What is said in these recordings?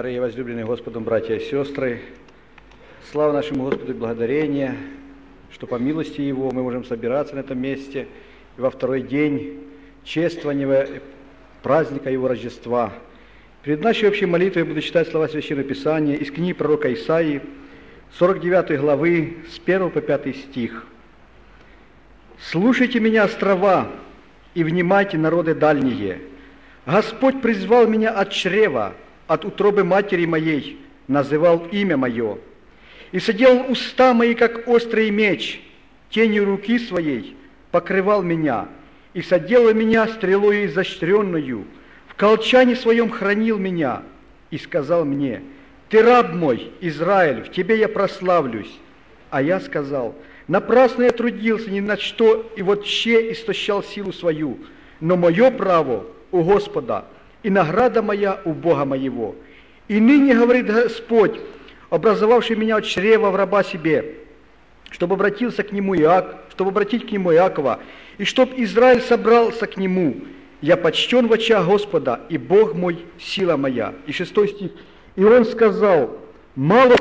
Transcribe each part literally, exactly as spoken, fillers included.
Дорогие возлюбленные Господом братья и сестры, слава нашему Господу и благодарение, что по милости Его мы можем собираться на этом месте и во второй день чествования праздника Его Рождества. Перед нашей общей молитвой я буду читать слова Священного Писания из книги пророка Исаии, сорок девятой главы, с первого по пятый стих. «Слушайте меня, острова, и внимайте, народы дальние. Господь призвал меня от чрева, от утробы матери моей, называл имя мое, и соделал уста мои, как острый меч, тенью руки своей покрывал меня, и соделал меня стрелою изощренную, в колчане своем хранил меня, и сказал мне: Ты раб мой, Израиль, в тебе я прославлюсь. А я сказал: напрасно я трудился ни на что, и вот ще истощал силу свою, но мое право у Господа, и награда моя у Бога моего. И ныне, говорит Господь, образовавший меня от чрева в раба себе, чтобы обратился к нему Иак, чтобы обратить к нему Иакова, и чтоб Израиль собрался к нему. Я почтен в очах Господа, и Бог мой, сила моя». И шестой стих. «И он сказал: мало...»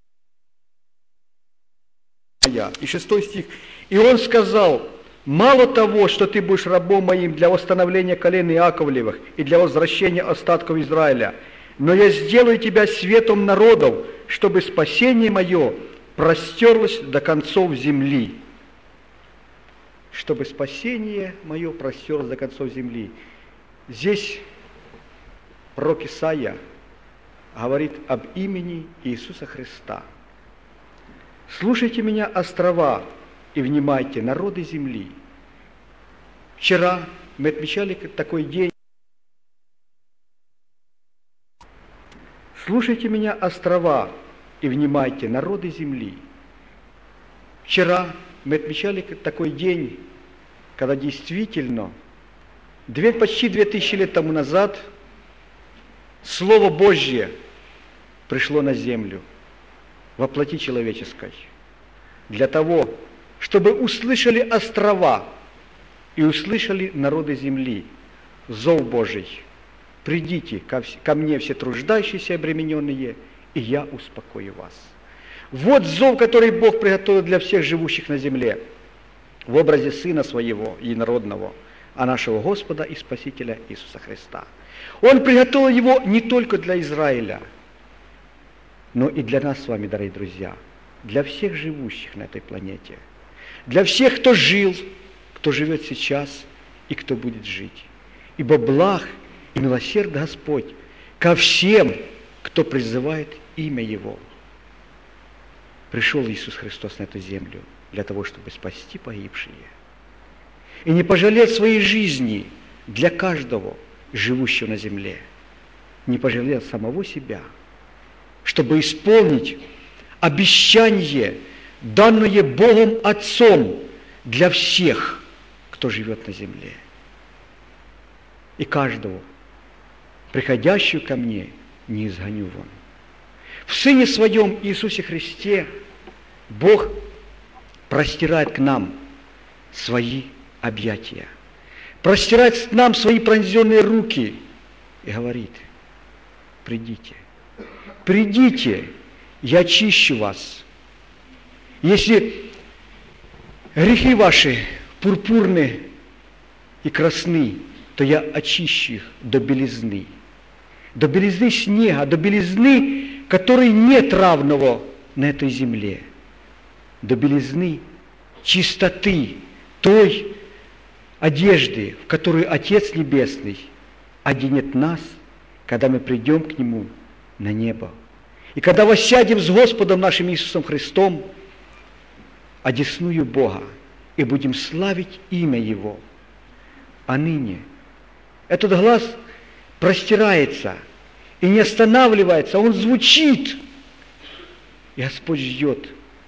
И шестой стих. «И он сказал: мало того, что ты будешь рабом моим для восстановления колен Иаковлевых и для возвращения остатков Израиля, но я сделаю тебя светом народов, чтобы спасение мое простерлось до концов земли». Чтобы спасение мое простерлось до концов земли. Здесь пророк Исаия говорит об имени Иисуса Христа. «Слушайте меня, острова, и внимайте, народы земли». Вчера мы отмечали такой день. «Слушайте меня, острова, и внимайте, народы земли». Вчера мы отмечали такой день, когда действительно, две, почти две тысячи лет тому назад, Слово Божье пришло на землю во плоти человеческой для того, чтобы услышали острова и услышали народы земли зов Божий: «Придите ко, ко мне все труждающиеся и обремененные, и я успокою вас». Вот зов, который Бог приготовил для всех живущих на земле в образе Сына Своего, единородного, а нашего Господа и Спасителя Иисуса Христа. Он приготовил его не только для Израиля, но и для нас с вами, дорогие друзья, для всех живущих на этой планете, для всех, кто жил, кто живет сейчас и кто будет жить. Ибо благ и милосерд Господь ко всем, кто призывает имя Его. Пришел Иисус Христос на эту землю для того, чтобы спасти погибшие. И не пожалел своей жизни для каждого живущего на земле. Не пожалел самого себя, чтобы исполнить обещание, данное Богом Отцом для всех, кто живет на земле. И каждого, приходящего ко мне, не изгоню вон. В Сыне Своем Иисусе Христе Бог простирает к нам свои объятия, простирает к нам свои пронзенные руки и говорит: придите, придите, я очищу вас. Если грехи ваши пурпурны и красны, то я очищу их до белизны, до белизны снега, до белизны, которой нет равного на этой земле, до белизны чистоты той одежды, в которую Отец Небесный оденет нас, когда мы придем к Нему на небо. И когда воссядем с Господом нашим Иисусом Христом одесную Бога и будем славить имя Его. А ныне этот глаз простирается и не останавливается, он звучит. И Господь ждет,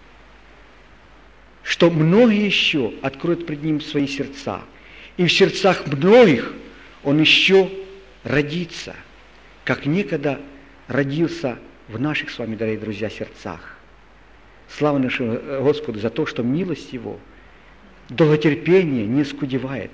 что многие еще откроют пред Ним свои сердца. И в сердцах многих Он еще родится, как некогда родился в наших с вами, дорогие друзья, сердцах. Слава нашему Господу за то, что милость Его, долготерпение не скудевает.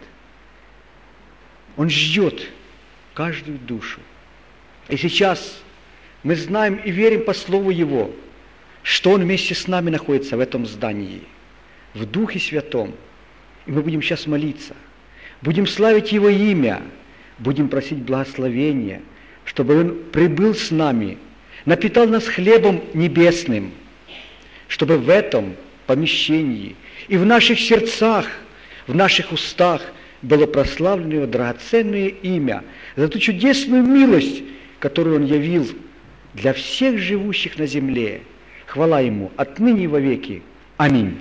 Он ждет каждую душу. И сейчас Мы знаем и верим по Слову Его, что Он вместе с нами находится в этом здании, в Духе Святом. И мы будем сейчас молиться, будем славить Его имя, будем просить благословения, чтобы Он прибыл с нами, напитал нас хлебом небесным, чтобы в этом помещении и в наших сердцах, в наших устах было прославлено Его драгоценное имя за ту чудесную милость, которую Он явил для всех живущих на земле. Хвала Ему отныне и вовеки. Аминь.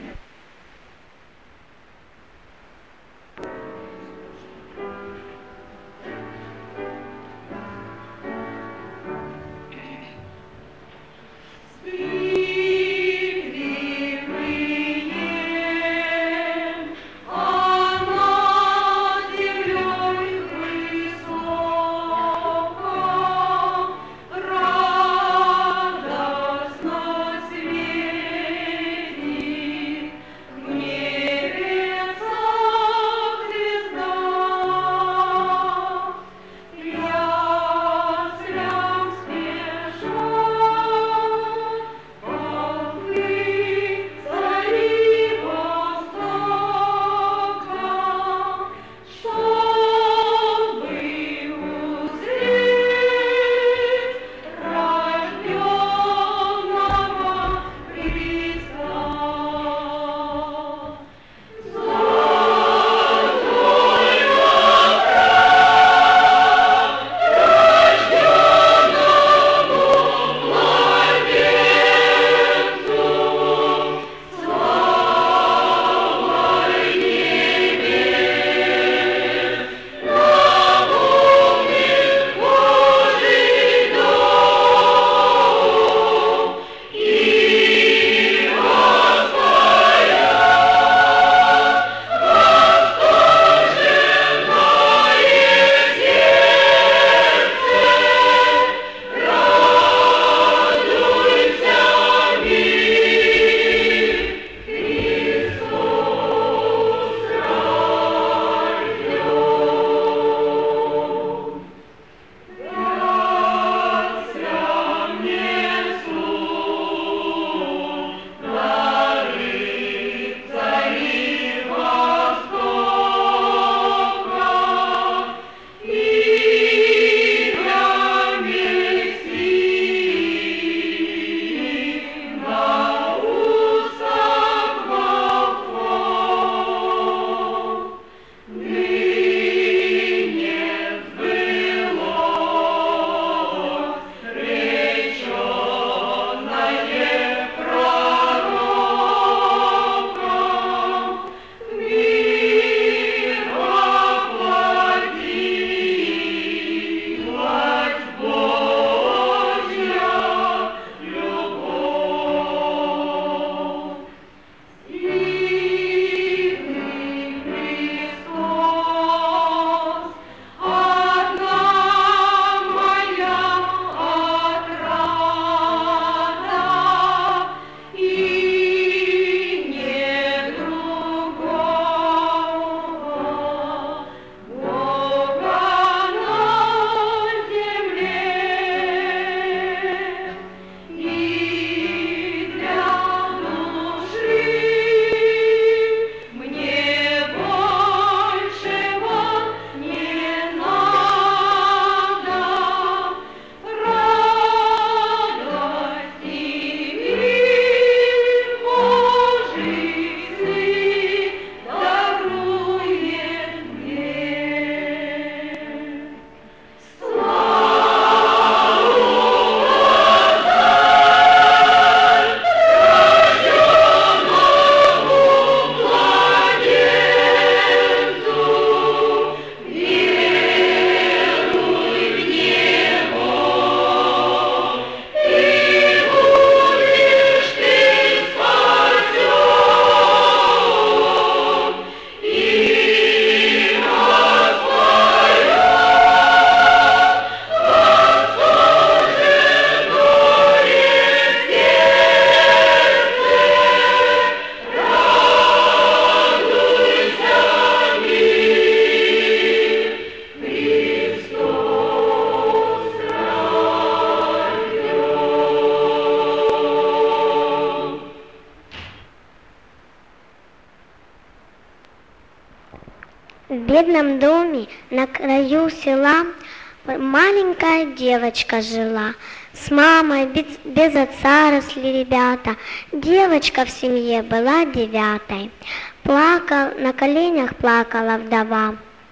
В бедном доме на краю села маленькая девочка жила. С мамой без, без отца росли ребята. Девочка в семье была девятой. Плакал, на коленях плакала вдова.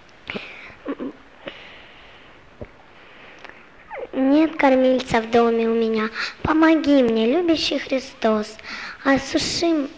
Нет кормильца в доме у меня. Помоги мне, любящий Христос. Осуши...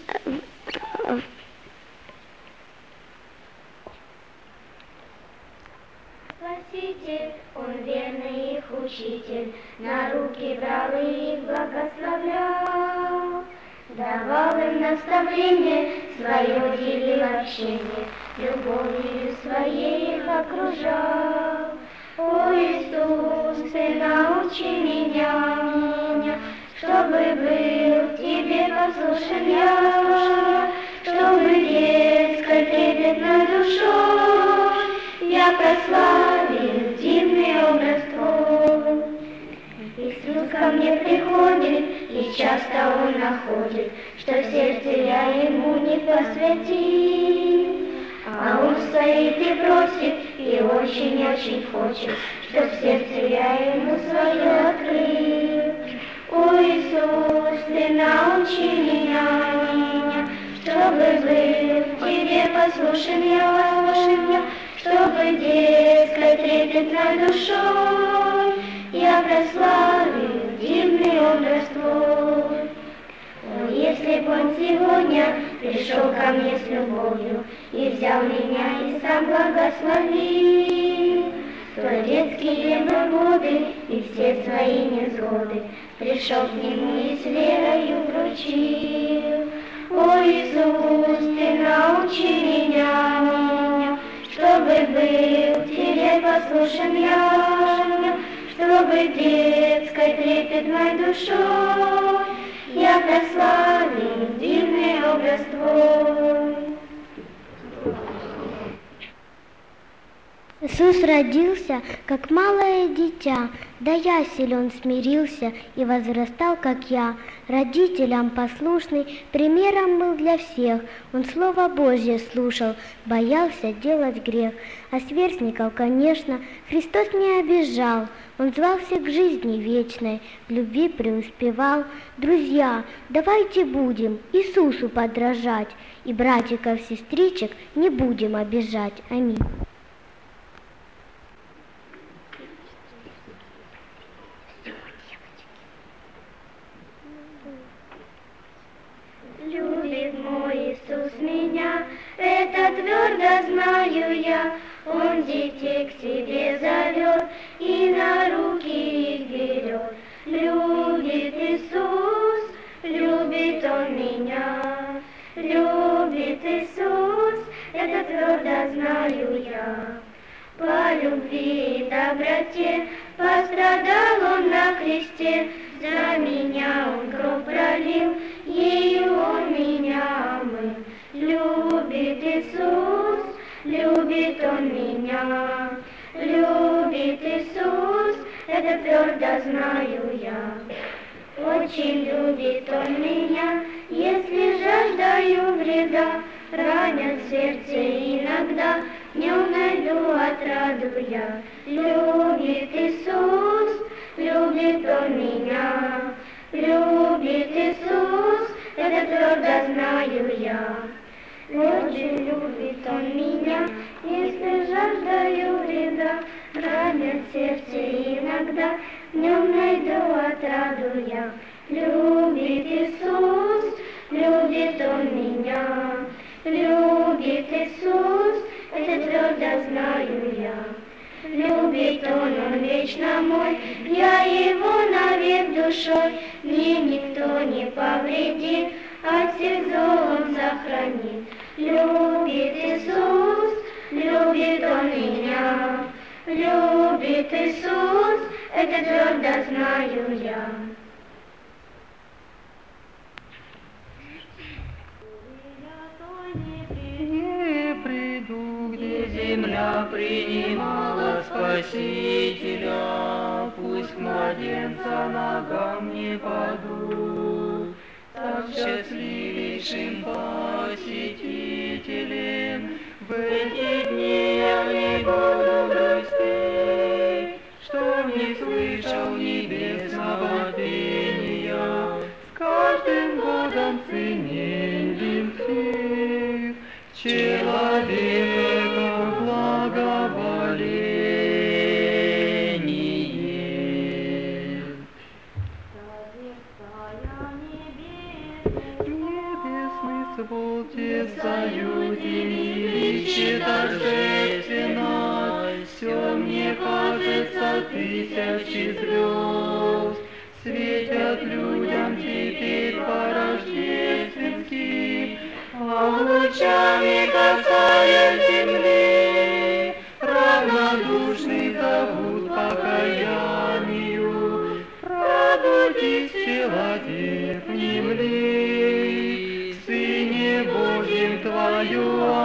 Спаситель, Он верный их учитель, на руки брал и их благословлял. Давал им наставление, свое делил общение, любовью своей их окружал. О, Иисус, Ты научи меня, меня, чтобы был Тебе послушен я, чтобы детской трепетной душой я прославил дивный образ Твой. Иисус ко мне приходит, и часто Он находит, что в сердце я Ему не посвятил. А Он стоит и просит, и очень-очень хочет, чтоб в сердце я Ему свое открыл. О, Иисус, Ты научи меня, меня, чтобы был Тебе послушен я, послушен я, чтобы детской трепетной душой я прославил дивный образ Твой. О, если б Он сегодня пришел ко мне с любовью и взял меня и сам благословил, то детские бы годы и все свои невзгоды пришел к Нему и с верою вручил. О, Иисус, Ты научи меня, меня, чтобы был Тебе послушен я, чтобы детской трепетной душой я прославил дивный образ Твой. Иисус родился, как малое дитя, до ясель Он смирился и возрастал, как я. Родителям послушный, примером был для всех. Он Слово Божье слушал, боялся делать грех. А сверстников, конечно, Христос не обижал. Он звал всех к жизни вечной, в любви преуспевал. Друзья, давайте будем Иисусу подражать, и братиков, сестричек не будем обижать. Аминь. Любит мой Иисус меня, это твердо знаю я. Он детей к себе зовет и на руки их берет. Любит Иисус, любит Он меня. Любит Иисус, это твердо знаю я. По любви и доброте пострадал Он на кресте, за меня Он кровь пролил, ею Он меня омыл. Любит Иисус, любит Он меня. Любит Иисус, это твердо знаю я. Очень любит Он меня, если жаждаю вреда, ранят сердце иногда, в Нем найду отраду я. Любит Иисус, любит Он меня. Любит Иисус, это твердо знаю я. Очень любит Он меня, если жаждаю вреда, ранят сердце иногда, в Нем найду отраду я. Любит Иисус, любит Он меня. Любит Иисус, это твердо знаю я. Любит Он, Он вечно мой, я Его навек душой, мне никто не повредит, от всех зол Он сохранит. Любит Иисус, любит Он меня. Любит Иисус, это твердо знаю я. Не приду, где земля принимала Спасителя, пусть младенца ногам не падут, так счастливейшим посетителем в эти дни человека благоволение. Небесный свод тесаю землище торжественной, все мне кажется тысячи звезд светят людям теперь по-рождественски, а лучами касаясь земли, равнодушный зовут покаянию. Пробудись, человек, внемли, в Сыне Божьем Твое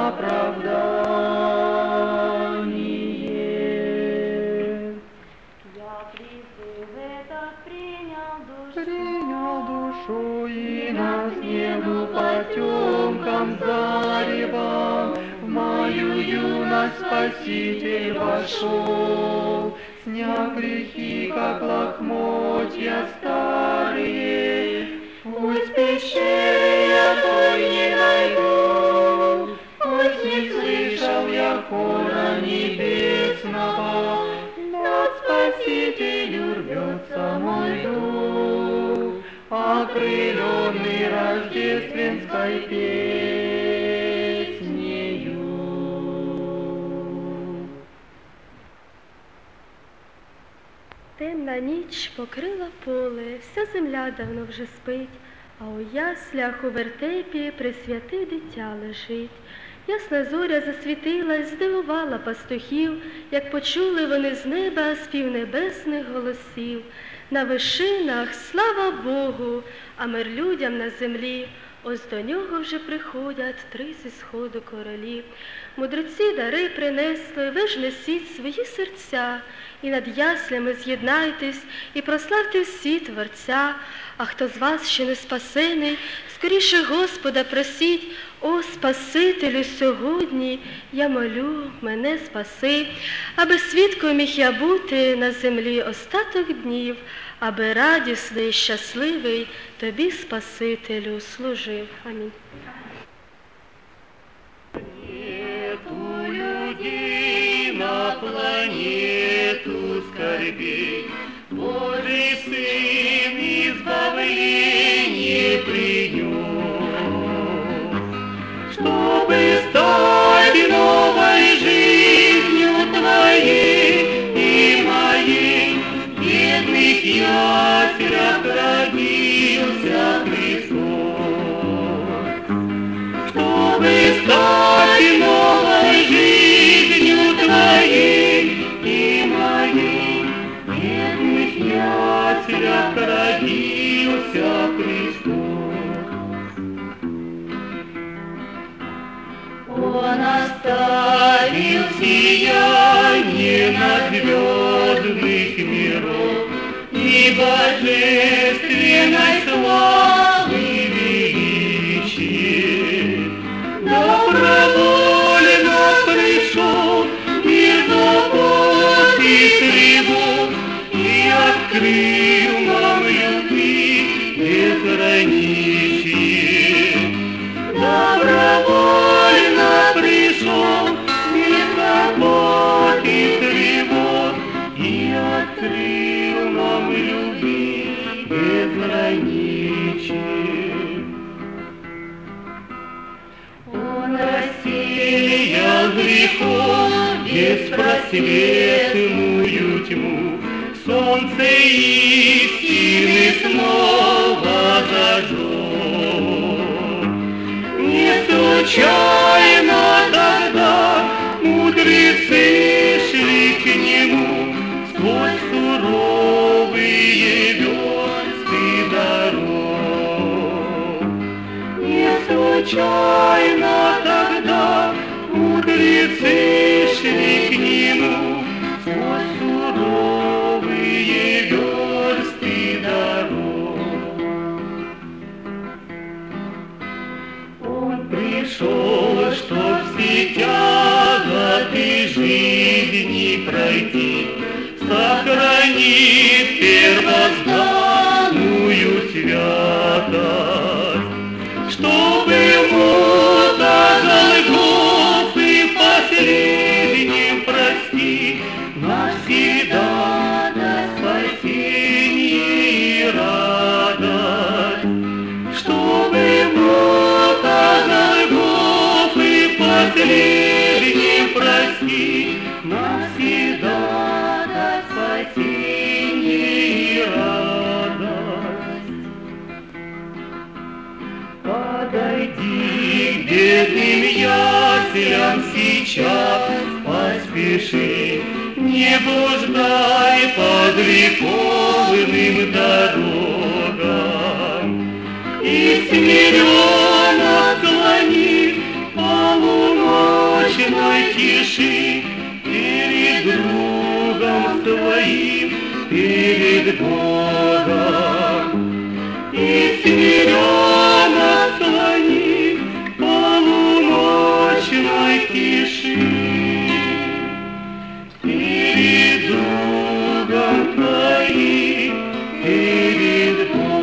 оправдание. Я призыв этот принял душу, Принял душу и нас небу потемкам заревом, в мою юность Спаситель вошел, сняв грехи, как лохмотья старые. Пусть пещеры я той не найду, пусть не слышал я хора небесного, но Спасителю рвется мой дух, окрыленный рождественской песнею. Темна ніч покрила поле, вся земля давно вже спить, а у яслях у вертепі пресвяте дитя лежить. Ясна зоря засвітилась, здивувала пастухів, як почули вони з неба спів небесних голосів. На вишинах слава Богу, а мир людям на землі. Ось до нього вже приходять три зі сходу королі. Мудреці дари принесли, ви ж несіть свої серця, і над яслями з'єднайтесь, і прославте всі Творця. А хто з вас ще не спасений, скоріше Господа просіть: о, Спасителю, сьогодні я молю, мене спаси, аби свідком міг я бути на землі остаток днів, аби радісний, щасливий тобі, Спасителю, служив. Амінь. Нету людей на планету скорбей, Божий Сын избавление принес, чтобы стать новой жизнью твоей и моей. В бедных яслях родился Христос, чтобы стать новой жизнью твоей и моей. В бедных яслях родился Христос. Он оставил сияние над звездных миров и божественной славы величия. Добровольно пришел мир забот и тревог и открыл нам любви безграничие. Добровольно пришел мир забот и тревог и открыл нам любви безграничие. Он рассеял грехов беспросветную тьму, солнце истины снова зажег. Не случайно тогда мудрецы шли к нему сквозь суровые версты дорог. Не случайно тогда мудрецы шли к нему сквозь суровые версты дорог. Он пришел, чтоб все тяготы жизни пройти, сохранив первозданную святость, чтобы мута Голгофа последнем прости, навсегда даст спасение и радость. Подойди к бедным яслям сейчас, поспеши, не блуждай по греховным дорогам. И смиренно склони полуночной тиши перед другом твоим, перед Богом. И смиренно склони полуночной тиши перед другом твоим, перед Богом.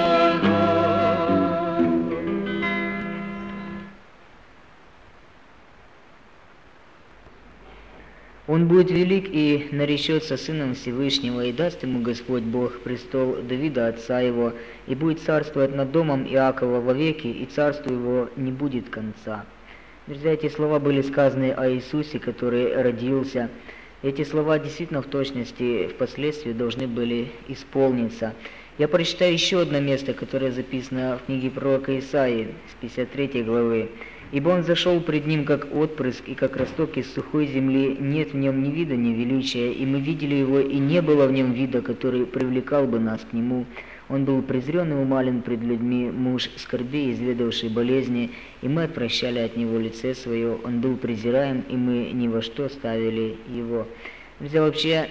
Он будет велик и наречется Сыном Всевышнего, и даст ему Господь Бог престол Давида, отца его, и будет царствовать над домом Иакова вовеки, и царству его не будет конца». Друзья, эти слова были сказаны о Иисусе, который родился. Эти слова действительно в точности впоследствии должны были исполниться. Я прочитаю еще одно место, которое записано в книге пророка Исаии с пятьдесят третьей главы. «Ибо он зашел пред ним, как отпрыск, и как росток из сухой земли, нет в нем ни вида, ни величия, и мы видели его, и не было в нем вида, который привлекал бы нас к нему. Он был презрен и умален пред людьми, муж скорбей, изведавший болезни, и мы отвращали от него лице свое. Он был презираем, и мы ни во что ставили его». Друзья, вообще,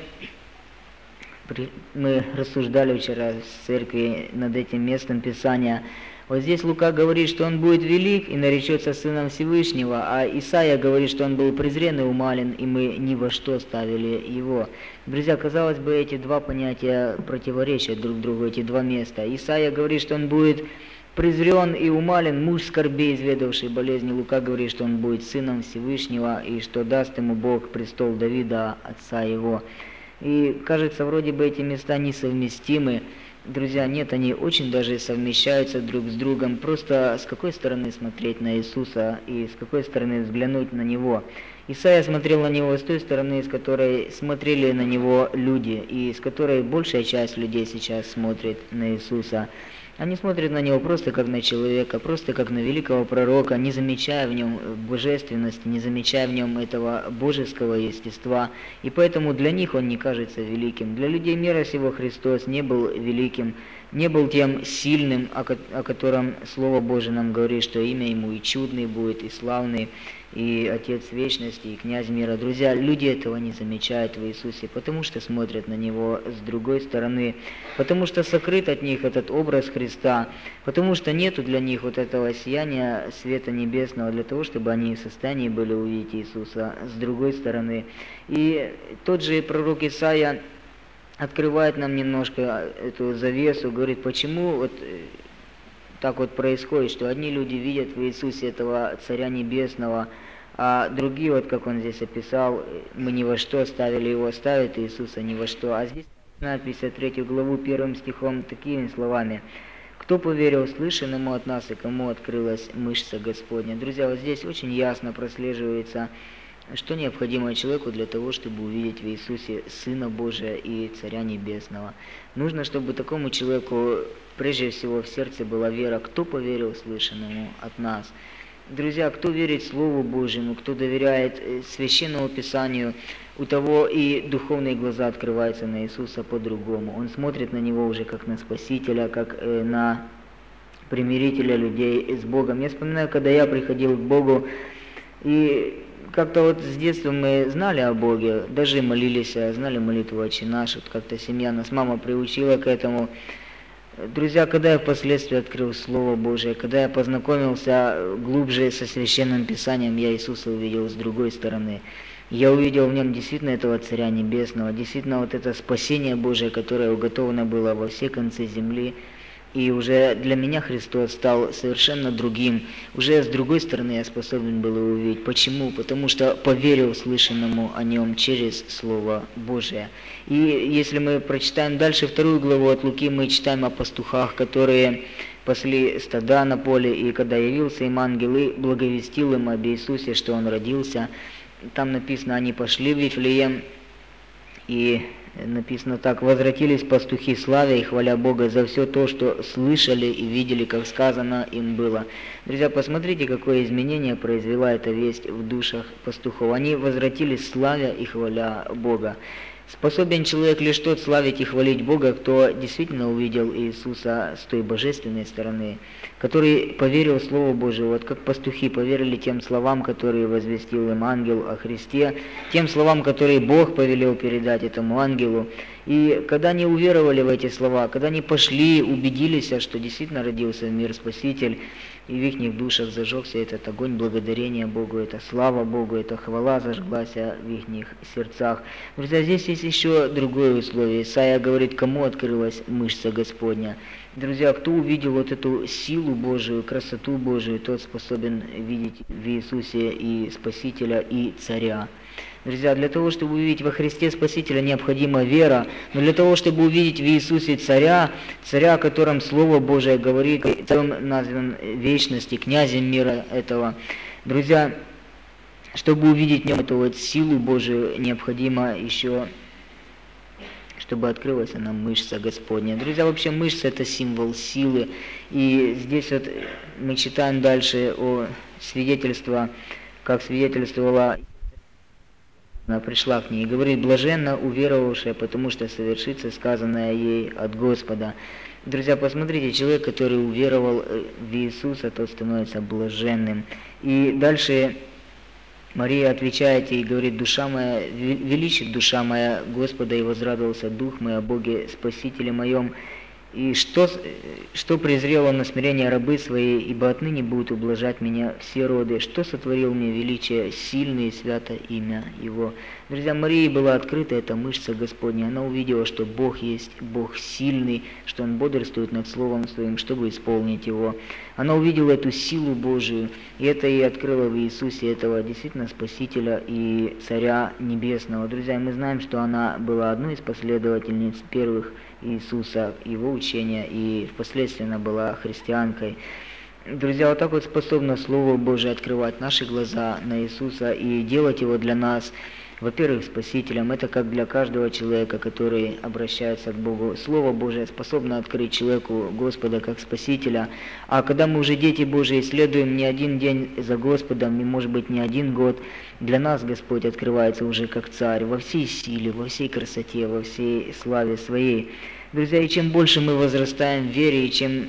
мы рассуждали вчера в церкви над этим местом Писания. Вот здесь Лука говорит, что он будет велик и наречется Сыном Всевышнего, а Исаия говорит, что он был презрен и умален, и мы ни во что ставили его. Друзья, казалось бы, эти два понятия противоречат друг другу, эти два места. Исаия говорит, что он будет презрен и умален, муж скорбей, изведавший болезни. Лука говорит, что он будет Сыном Всевышнего, и что даст ему Бог престол Давида, отца его. И кажется, вроде бы эти места несовместимы. Друзья, нет, они очень даже совмещаются друг с другом. Просто с какой стороны смотреть на Иисуса и с какой стороны взглянуть на Него. Исаия смотрел на Него с той стороны, с которой смотрели на Него люди, и с которой большая часть людей сейчас смотрит на Иисуса. Они смотрят на Него просто как на человека, просто как на великого пророка, не замечая в Нем божественности, не замечая в Нем этого божеского естества. И поэтому для них Он не кажется великим. Для людей мира сего Христос не был великим, не был тем сильным, о котором Слово Божие нам говорит, что имя Ему и чудный будет, и славный, и Отец Вечности, и Князь мира. Друзья, люди этого не замечают в Иисусе, потому что смотрят на Него с другой стороны, потому что сокрыт от них этот образ Христа, потому что нету для них вот этого сияния света небесного, для того, чтобы они в состоянии были увидеть Иисуса с другой стороны. И тот же пророк Исаия открывает нам немножко эту завесу, говорит, почему вот так вот происходит, что одни люди видят в Иисусе этого Царя Небесного, а другие, вот как он здесь описал, мы ни во что ставили его, ставят Иисуса ни во что. А здесь на пятьдесят третью главу первым стихом такими словами: «Кто поверил слышанному от нас, и кому открылась мышца Господня». Друзья, вот здесь очень ясно прослеживается, что необходимо человеку для того, чтобы увидеть в Иисусе Сына Божия и Царя Небесного. Нужно, чтобы такому человеку прежде всего в сердце была вера, кто поверил слышанному от нас. Друзья, кто верит Слову Божьему, кто доверяет Священному Писанию, у того и духовные глаза открываются на Иисуса по-другому. Он смотрит на Него уже как на Спасителя, как э, на примирителя людей с Богом. Я вспоминаю, когда я приходил к Богу, и как-то вот с детства мы знали о Боге, даже молились, знали молитву «Отче наш», вот как-то семья нас, мама приучила к этому. Друзья, когда я впоследствии открыл Слово Божие, когда я познакомился глубже со Священным Писанием, я Иисуса увидел с другой стороны. Я увидел в Нем действительно этого Царя Небесного, действительно вот это спасение Божие, которое уготовано было во все концы земли. И уже для меня Христос стал совершенно другим. Уже с другой стороны я способен был его увидеть. Почему? Потому что поверил слышанному о Нем через Слово Божие. И если мы прочитаем дальше вторую главу от Луки, мы читаем о пастухах, которые пасли стада на поле, и когда явился им ангел и благовестил им об Иисусе, что Он родился, там написано, они пошли в Вифлеем, и написано так: «Возвратились пастухи славя и хваля Бога за все то, что слышали и видели, как сказано им было». Друзья, посмотрите, какое изменение произвела эта весть в душах пастухов. Они возвратились славя и хваля Бога. Способен человек лишь тот славить и хвалить Бога, кто действительно увидел Иисуса с той божественной стороны, который поверил Слову Божию, вот как пастухи поверили тем словам, которые возвестил им ангел о Христе, тем словам, которые Бог повелел передать этому ангелу. И когда они уверовали в эти слова, когда они пошли, убедились, что действительно родился в мир Спаситель, и в их душах зажегся этот огонь благодарения Богу, это слава Богу, это хвала зажглась в их сердцах. Друзья, здесь есть еще другое условие. Исайя говорит, кому открылась мышца Господня. Друзья, кто увидел вот эту силу Божию, красоту Божию, тот способен видеть в Иисусе и Спасителя, и Царя. Друзья, для того, чтобы увидеть во Христе Спасителя, необходима вера, но для того, чтобы увидеть в Иисусе Царя, Царя, о котором Слово Божие говорит, Царем назван вечности, князем мира этого, друзья, чтобы увидеть в нем эту вот силу Божию, необходимо еще, чтобы открылась она мышца Господня. Друзья, вообще мышца – это символ силы, и здесь вот мы читаем дальше о свидетельстве, как свидетельствовала она пришла к ней и говорит, блаженна уверовавшая, потому что совершится сказанное ей от Господа. Друзья, посмотрите, человек, который уверовал в Иисуса, тот становится блаженным. И дальше Мария отвечает ей и говорит, душа моя, величит душа моя Господа, и возрадовался дух мой о Боге Спасителе моем. И что, что презрел он на смирение рабы своей, ибо отныне будут ублажать меня все роды. Что сотворил мне величие, сильное и свято имя Его. Друзья, Марии была открыта эта мышца Господня. Она увидела, что Бог есть Бог сильный, что Он бодрствует над Словом Своим, чтобы исполнить Его. Она увидела эту силу Божию, и это ей открыло в Иисусе этого действительно Спасителя и Царя Небесного. Друзья, мы знаем, что она была одной из последовательниц первых Иисуса, Его учения, и впоследствии она была христианкой. Друзья, вот так вот способно Слово Божие открывать наши глаза на Иисуса и делать Его для нас, во-первых, Спасителем. Это как для каждого человека, который обращается к Богу. Слово Божие способно открыть человеку Господа как Спасителя. А когда мы уже дети Божии, следуем не один день за Господом, и может быть не один год, для нас Господь открывается уже как Царь во всей силе, во всей красоте, во всей славе Своей. Друзья, и чем больше мы возрастаем в вере, и чем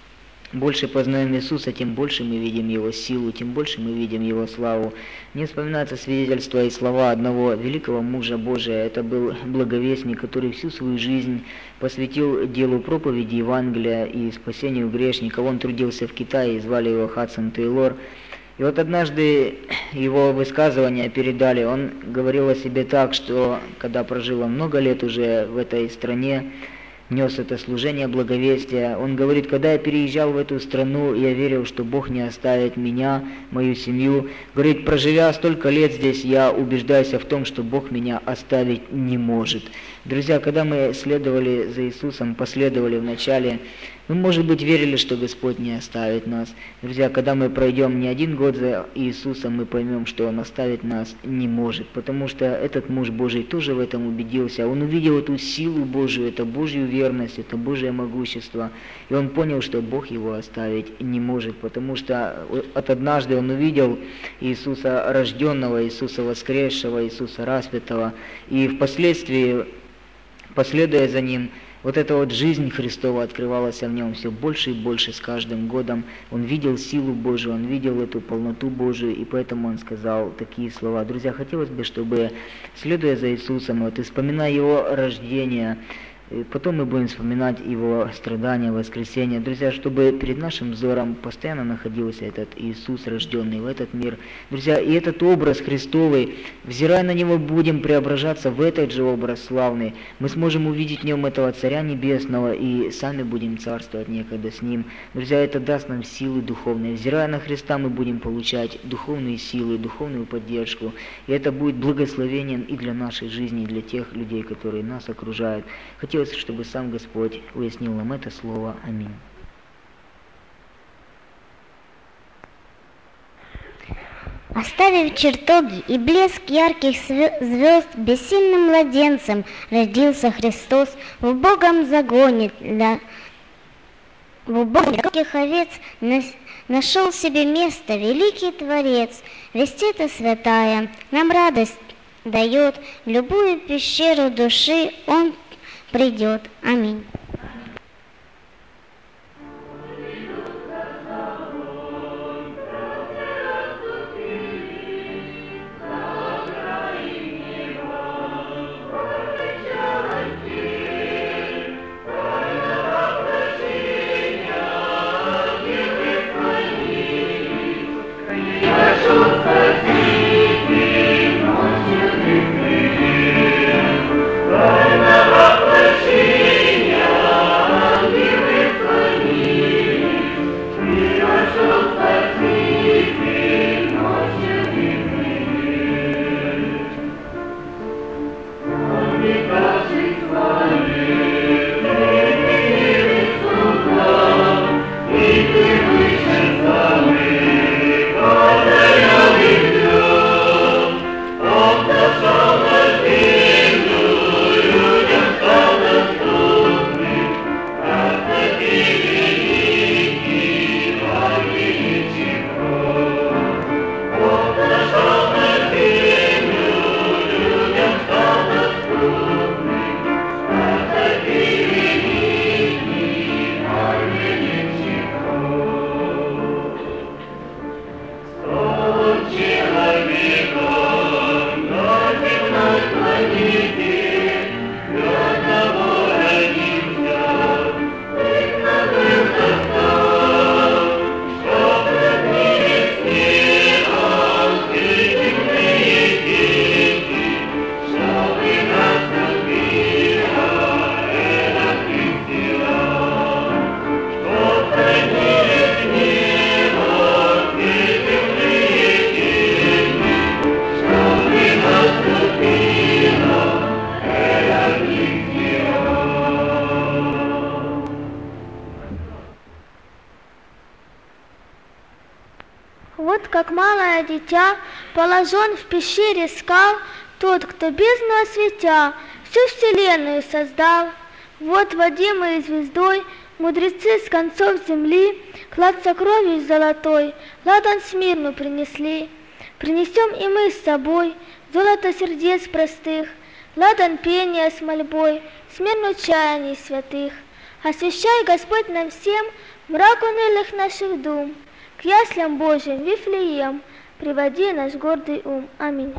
больше познаем Иисуса, тем больше мы видим Его силу, тем больше мы видим Его славу. Мне вспоминается свидетельство и слова одного великого мужа Божия. Это был благовестник, который всю свою жизнь посвятил делу проповеди Евангелия и спасению грешников. Он трудился в Китае, и звали его Хадсон Тейлор. И вот однажды его высказывания передали. Он говорил о себе так, что когда прожил он много лет уже в этой стране, нес это служение благовестия. Он говорит, когда я переезжал в эту страну, я верил, что Бог не оставит меня, мою семью. Говорит, проживя столько лет здесь, я убеждаюсь в том, что Бог меня оставить не может. Друзья, когда мы следовали за Иисусом, последовали вначале, мы, может быть, верили, что Господь не оставит нас. Друзья, когда мы пройдем не один год за Иисусом, мы поймем, что Он оставить нас не может, потому что этот муж Божий тоже в этом убедился. Он увидел эту силу Божию, это Божью верность, это Божье могущество, и он понял, что Бог его оставить не может, потому что от однажды он увидел Иисуса рожденного, Иисуса воскресшего, Иисуса распятого, и впоследствии, последуя за Ним, вот эта вот жизнь Христова открывалась в нем все больше и больше с каждым годом. Он видел силу Божию, он видел эту полноту Божию, и поэтому он сказал такие слова. Друзья, хотелось бы, чтобы, следуя за Иисусом, вот, и вспоминая Его рождение, и потом мы будем вспоминать Его страдания, воскресения. Друзья, чтобы перед нашим взором постоянно находился этот Иисус, рожденный в этот мир. Друзья, и этот образ Христовый, взирая на Него, будем преображаться в этот же образ славный. Мы сможем увидеть в Нем этого Царя Небесного и сами будем царствовать некогда с Ним. Друзья, это даст нам силы духовные. Взирая на Христа, мы будем получать духовные силы, духовную поддержку. И это будет благословением и для нашей жизни, и для тех людей, которые нас окружают. Хотелось, чтобы сам Господь уяснил нам это слово. Аминь. Оставив чертоги и блеск ярких звезд, бессильным младенцем родился Христос в убогом загоне для в убогом овец нашел себе место великий Творец. Весть эта святая нам радость дает, в любую пещеру души Он придет. Аминь. Вот как малое дитя, положен в пещере скал, тот, кто бездну осветя, всю вселенную создал. Вот водимые звездой мудрецы с концов земли клад сокровищ золотой ладан Смирну принесли. Принесем и мы с собой золото сердец простых, ладан пения с мольбой, Смирну чаяний святых. Освящай, Господь, нам всем мрак унылых наших дум, к яслям Божьим Вифлеем приводи наш гордый ум. Аминь.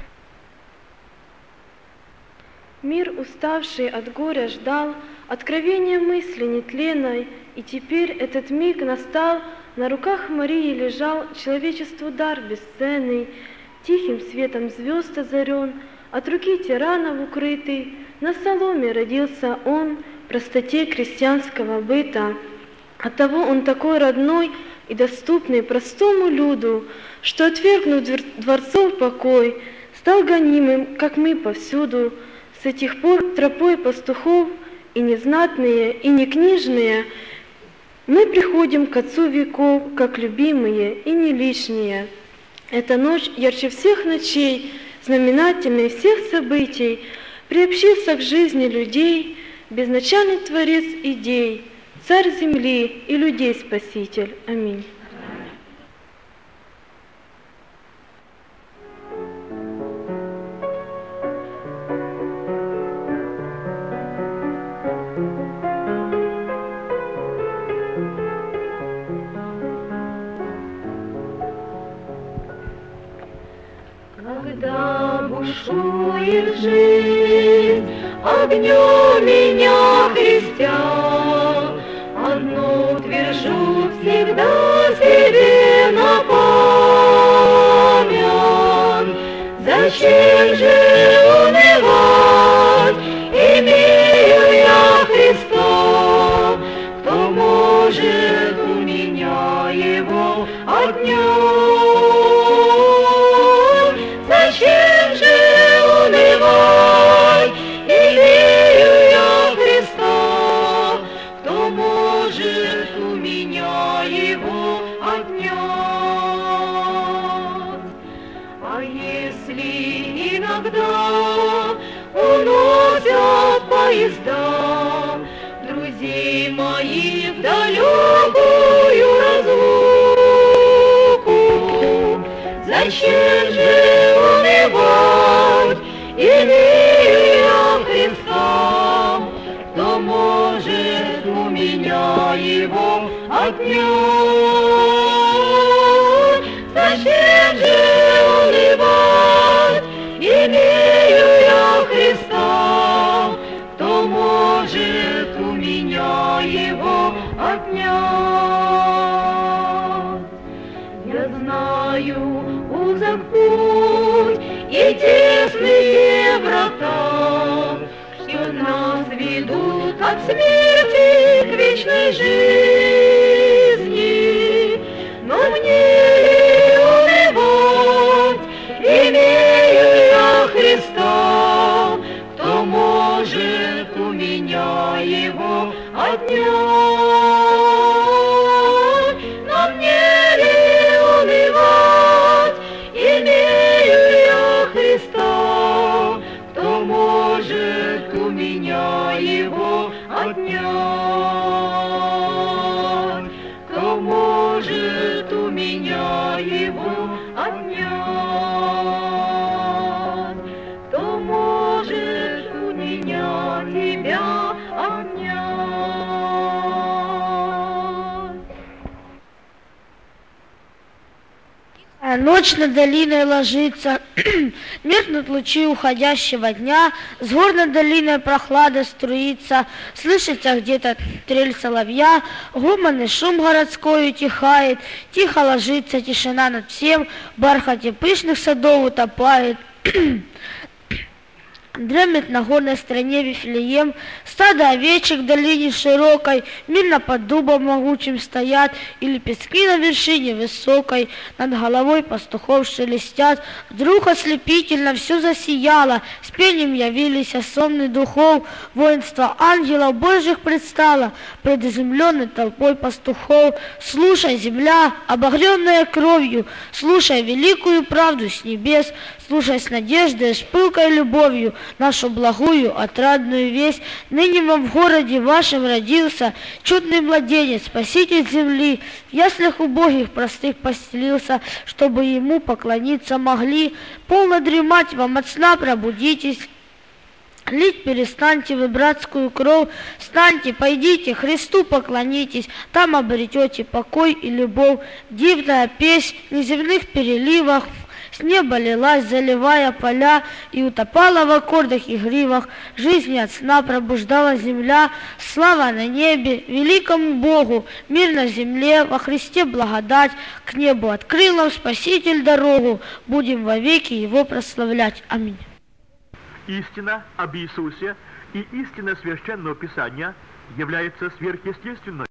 Мир, уставший от горя, ждал откровения мысли нетленной, и теперь этот миг настал. На руках Марии лежал человечеству дар бесценный, тихим светом звезд озарен, от руки тиранов укрытый. На соломе родился он в простоте крестьянского быта. Оттого он такой родной и доступный простому люду, что, отвергнув дворцов покой, стал гонимым, как мы, повсюду. С этих пор тропой пастухов и незнатные, и некнижные мы приходим к Отцу веков, как любимые и не лишние. Эта ночь ярче всех ночей, знаменательней всех событий, приобщился к жизни людей безначальный Творец идей, Царь земли и людей Спаситель. Аминь. Когда бушует жизнь, огнем меня христя, одно твержу всегда себе на память. Зачем же унывать, имею я Христа, кто может у меня его отнять? Зачем же унывать, имею я Христа, кто может у меня его отнять? если иногда уносят поезда друзей моих в далекую разлуку. Зачем же унывать, имея я Христа? Кто может у меня его отнять? Зачем же унывать, имею я Христа? Кто может у меня его отнять? Я знаю узок путь и тесные врата, что нас ведут от смерти к вечной жизни. Но мне унывать, имею я Христа, кто может у меня его отнять? Но мне ли унывать, имею я Христа, кто может у меня его отнять? Кто может у меня его отнять? Кто может у меня тебя отнять? А ночь над долиной ложится, меркнут лучи уходящего дня, с гор над долиной прохлада струится, слышится где-то трель соловья, гомон и шум городской утихает, тихо ложится тишина над всем, в бархате пышных садов утопает. Дремлет на горной стране Вифлеем, стадо овечек в долине широкой, мирно под дубом могучим стоят, и лепестки на вершине высокой над головой пастухов шелестят. Вдруг ослепительно все засияло, с пением явились сонмы духов, воинство ангелов Божьих предстало пред изумленной толпой пастухов. Слушай, земля, обогренная кровью, слушай великую правду с небес, слушай с надеждой, с пылкой любовью нашу благую отрадную весть. Ныне вам в городе вашем родился чудный младенец, спаситель земли. В яслях убогих простых постелился, чтобы ему поклониться могли. Полно дремать вам, от сна пробудитесь, лить перестаньте вы братскую кровь, встаньте, пойдите, Христу поклонитесь, там обретете покой и любовь. Дивная песнь в неземных переливах с неба лилась, заливая поля, и утопала в аккордах и гривах. Жизни от сна пробуждала земля. Слава на небе великому Богу, мир на земле, во Христе благодать. К небу открыл нам Спаситель дорогу, будем вовеки Его прославлять. Аминь. Истина об Иисусе и истина Священного Писания является сверхъестественной.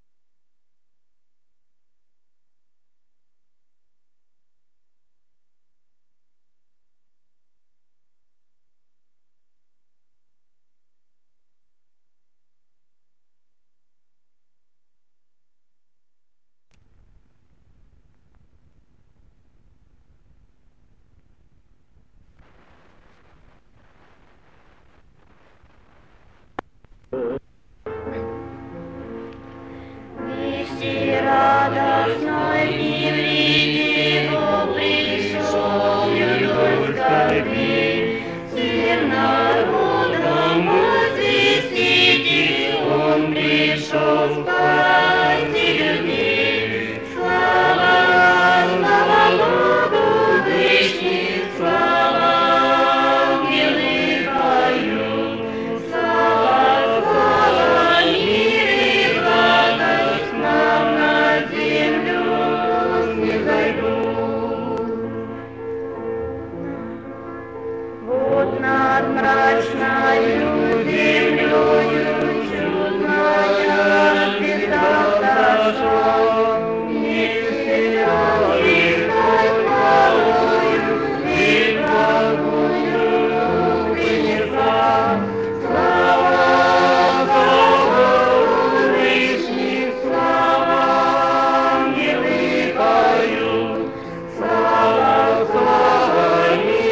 Слава, слава,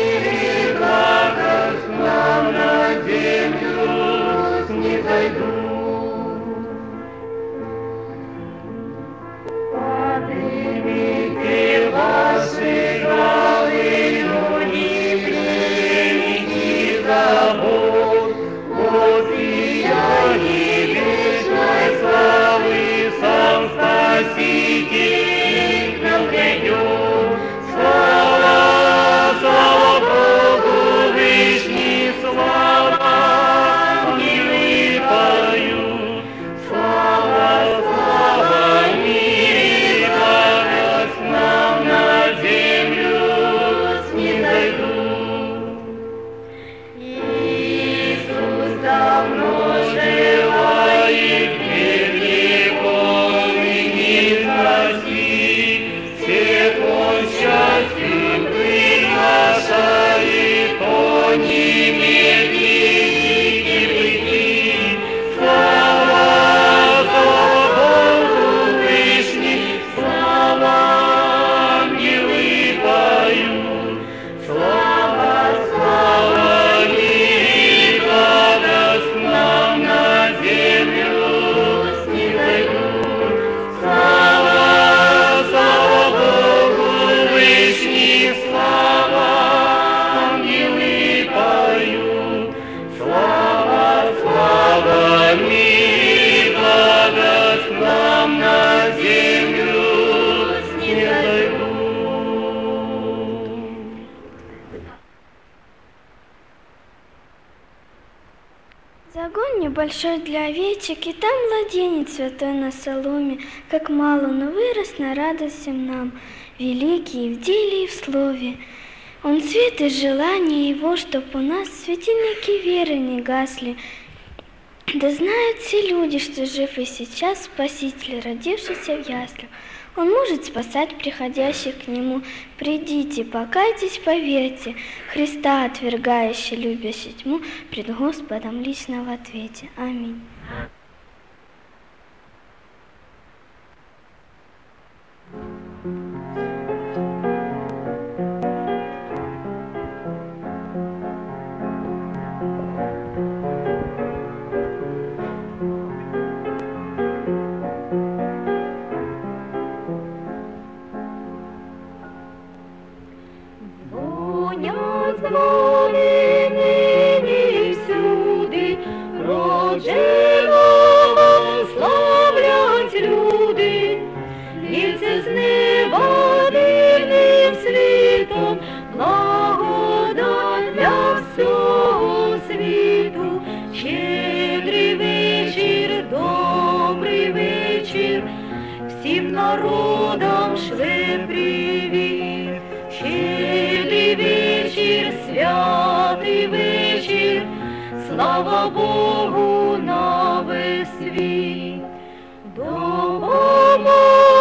Огонь небольшой для овечек, и там младенец святой на соломе, как мало, но вырос на радость всем нам, великий и в деле, и в слове. Он свет и желание его, чтоб у нас светильники веры не гасли. Да знают все люди, что жив и сейчас Спаситель, родившийся в яслях. Он может спасать приходящих к Нему. Придите, покайтесь, поверьте, Христа, отвергающий, любящий тьму, пред Господом лично в ответе. Аминь. Звони нині всюди, родженого славлять люди, лється з неба дивним світом, благодать для всього світу. Щедрий вечір, добрий вечір, всім народам шле привіт. Щедрий вечір, святий вечір, слава Богу на весь світ. Допомогою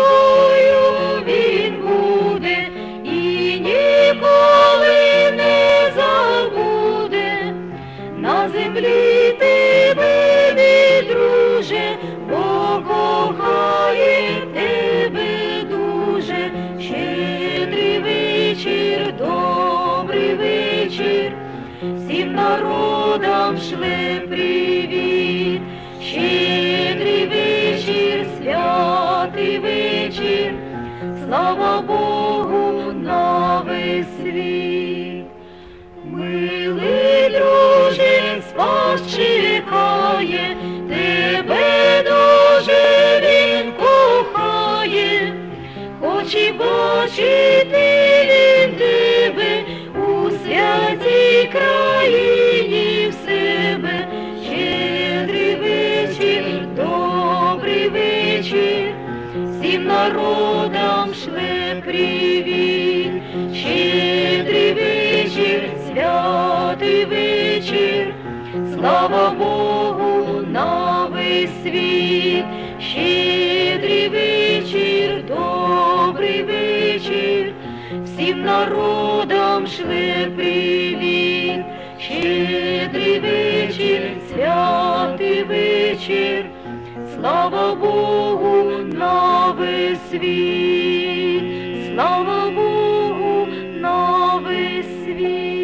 він буде і ніколи не забуде. На землі тебе, мій друже, Бог кохає тебе дуже. Щедрий вечір, добрий вечір, всім народам шле привіт. Щедрий вечір, святий вечір, слава Богу на весь світ. Милий друже, спас чекає, тебе дуже він кохає. Хоче бачити він тебе у святій країні в себе. Щедрий вечір, добрий вечір, всім народам шле привіт. Щедрий вечір, святий вечір, слава Богу на весь світ. Щедрий вечір, добрий вечір, всім народам шле привіт. Щедрий вечір, святий вечір, слава Богу на весь світ. Слава Богу на весь світ.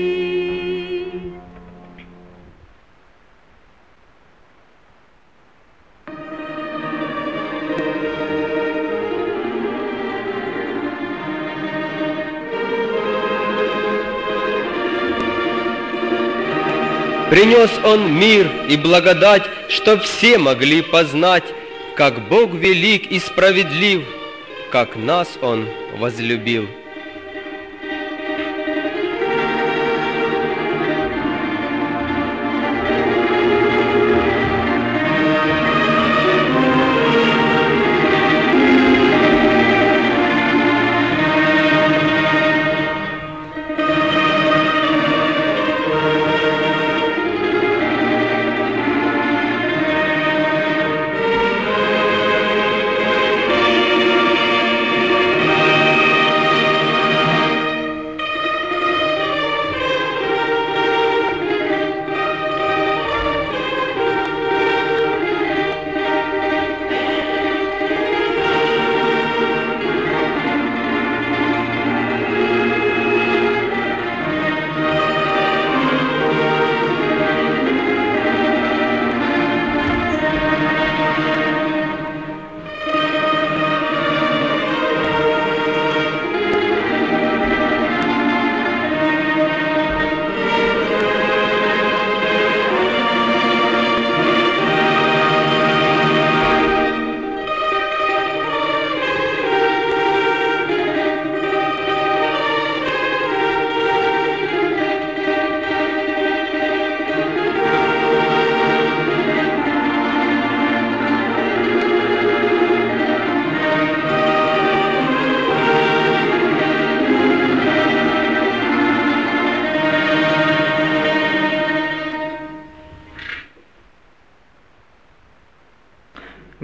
Принес Он мир и благодать, чтоб все могли познать, как Бог велик и справедлив, как нас Он возлюбил.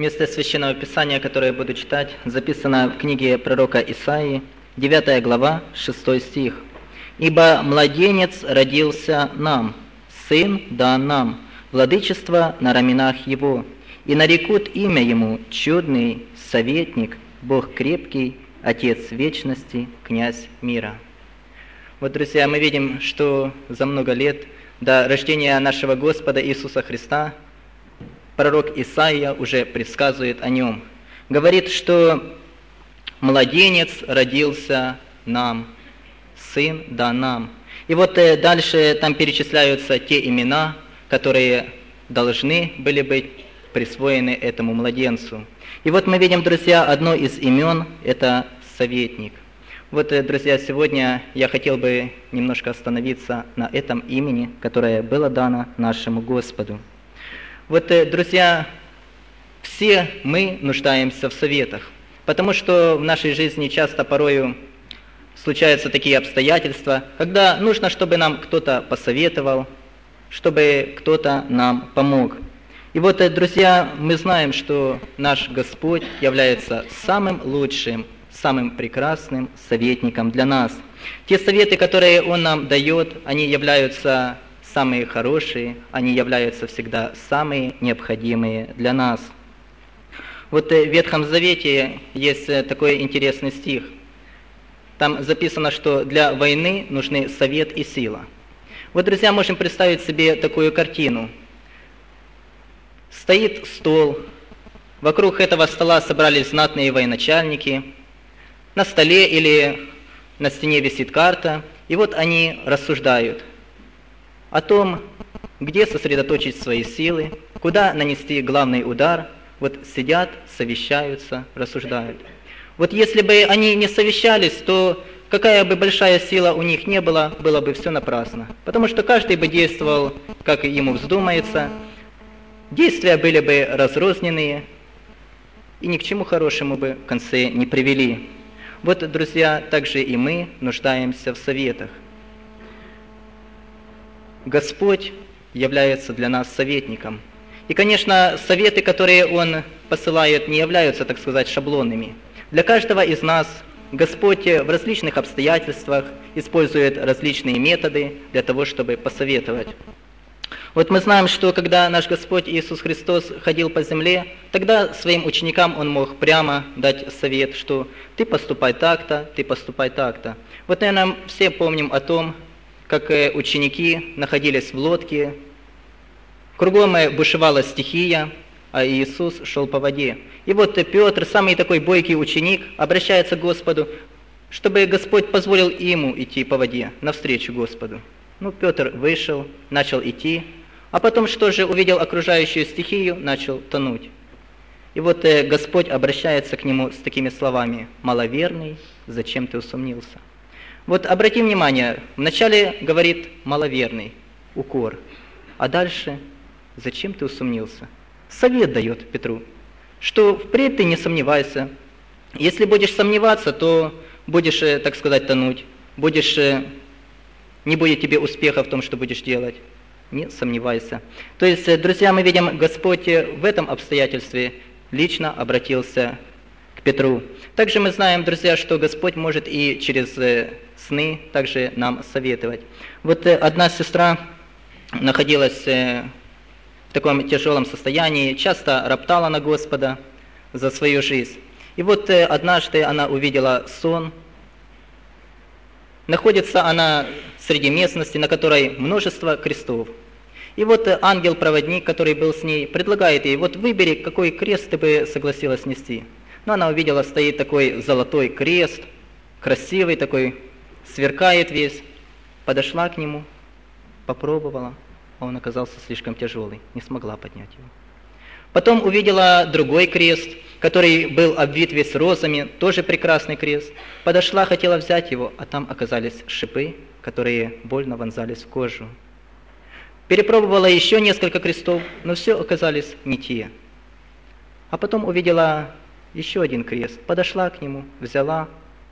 Место Священного Писания, которое я буду читать, записано в книге пророка Исаии, девятая глава, шестой стих. «Ибо младенец родился нам, сын дан нам, владычество на раменах его, и нарекут имя ему чудный, советник, Бог крепкий, Отец вечности, князь мира». Вот, друзья, мы видим, что за много лет до рождения нашего Господа Иисуса Христа пророк Исаия уже предсказывает о нем. Говорит, что младенец родился нам, сын дан нам. И вот дальше там перечисляются те имена, которые должны были быть присвоены этому младенцу. И вот мы видим, друзья, одно из имен – это советник. Вот, друзья, сегодня я хотел бы немножко остановиться на этом имени, которое было дано нашему Господу. Вот, друзья, все мы нуждаемся в советах, потому что в нашей жизни часто порою случаются такие обстоятельства, когда нужно, чтобы нам кто-то посоветовал, чтобы кто-то нам помог. И вот, друзья, мы знаем, что наш Господь является самым лучшим, самым прекрасным советником для нас. Те советы, которые Он нам дает, они являются самые хорошие, они являются всегда самые необходимые для нас. Вот в Ветхом Завете есть такой интересный стих. Там записано, что для войны нужны совет и сила. Вот, друзья, можем представить себе такую картину. Стоит стол, вокруг этого стола собрались знатные военачальники, на столе или на стене висит карта, и вот они рассуждают о том, где сосредоточить свои силы, куда нанести главный удар. Вот сидят, совещаются, рассуждают. Вот если бы они не совещались, то какая бы большая сила у них не была, было бы все напрасно. Потому что каждый бы действовал, как ему вздумается, действия были бы разрозненные и ни к чему хорошему бы в конце не привели. Вот, друзья, также и мы нуждаемся в советах. Господь является для нас советником. И, конечно, советы, которые Он посылает, не являются, так сказать, шаблонными. Для каждого из нас Господь в различных обстоятельствах использует различные методы для того, чтобы посоветовать. Вот мы знаем, что когда наш Господь Иисус Христос ходил по земле, тогда своим ученикам Он мог прямо дать совет, что ты поступай так-то, ты поступай так-то. Вот, наверное, все помним о том, как ученики находились в лодке, кругом бушевала стихия, а Иисус шел по воде. И вот Петр, самый такой бойкий ученик, обращается к Господу, чтобы Господь позволил ему идти по воде, навстречу Господу. Ну, Петр вышел, начал идти, а потом что же, увидел окружающую стихию, начал тонуть. И вот э, Господь обращается к нему с такими словами: «Маловерный, зачем ты усомнился?» Вот обратим внимание, вначале говорит «маловерный», укор, а дальше «зачем ты усомнился?» Совет дает Петру, что впредь ты не сомневайся. Если будешь сомневаться, то будешь, так сказать, тонуть, будешь, не будет тебе успеха в том, что будешь делать. Не сомневайся. То есть, друзья, мы видим, Господь в этом обстоятельстве лично обратился к Петру. Также мы знаем, друзья, что Господь может и через сны также нам советовать. Вот одна сестра находилась в таком тяжелом состоянии, часто роптала на Господа за свою жизнь. И вот однажды она увидела сон. Находится она среди местности, на которой множество крестов. И вот ангел-проводник, который был с ней, предлагает ей: вот выбери, какой крест ты бы согласилась нести. Но она увидела, стоит такой золотой крест, красивый такой, сверкает весь. Подошла к нему, попробовала, а он оказался слишком тяжелый, не смогла поднять его. Потом увидела другой крест, который был обвит весь розами, тоже прекрасный крест. Подошла, хотела взять его, а там оказались шипы, которые больно вонзались в кожу. Перепробовала еще несколько крестов, но все оказались не те. А потом увидела еще один крест, подошла к нему, взяла,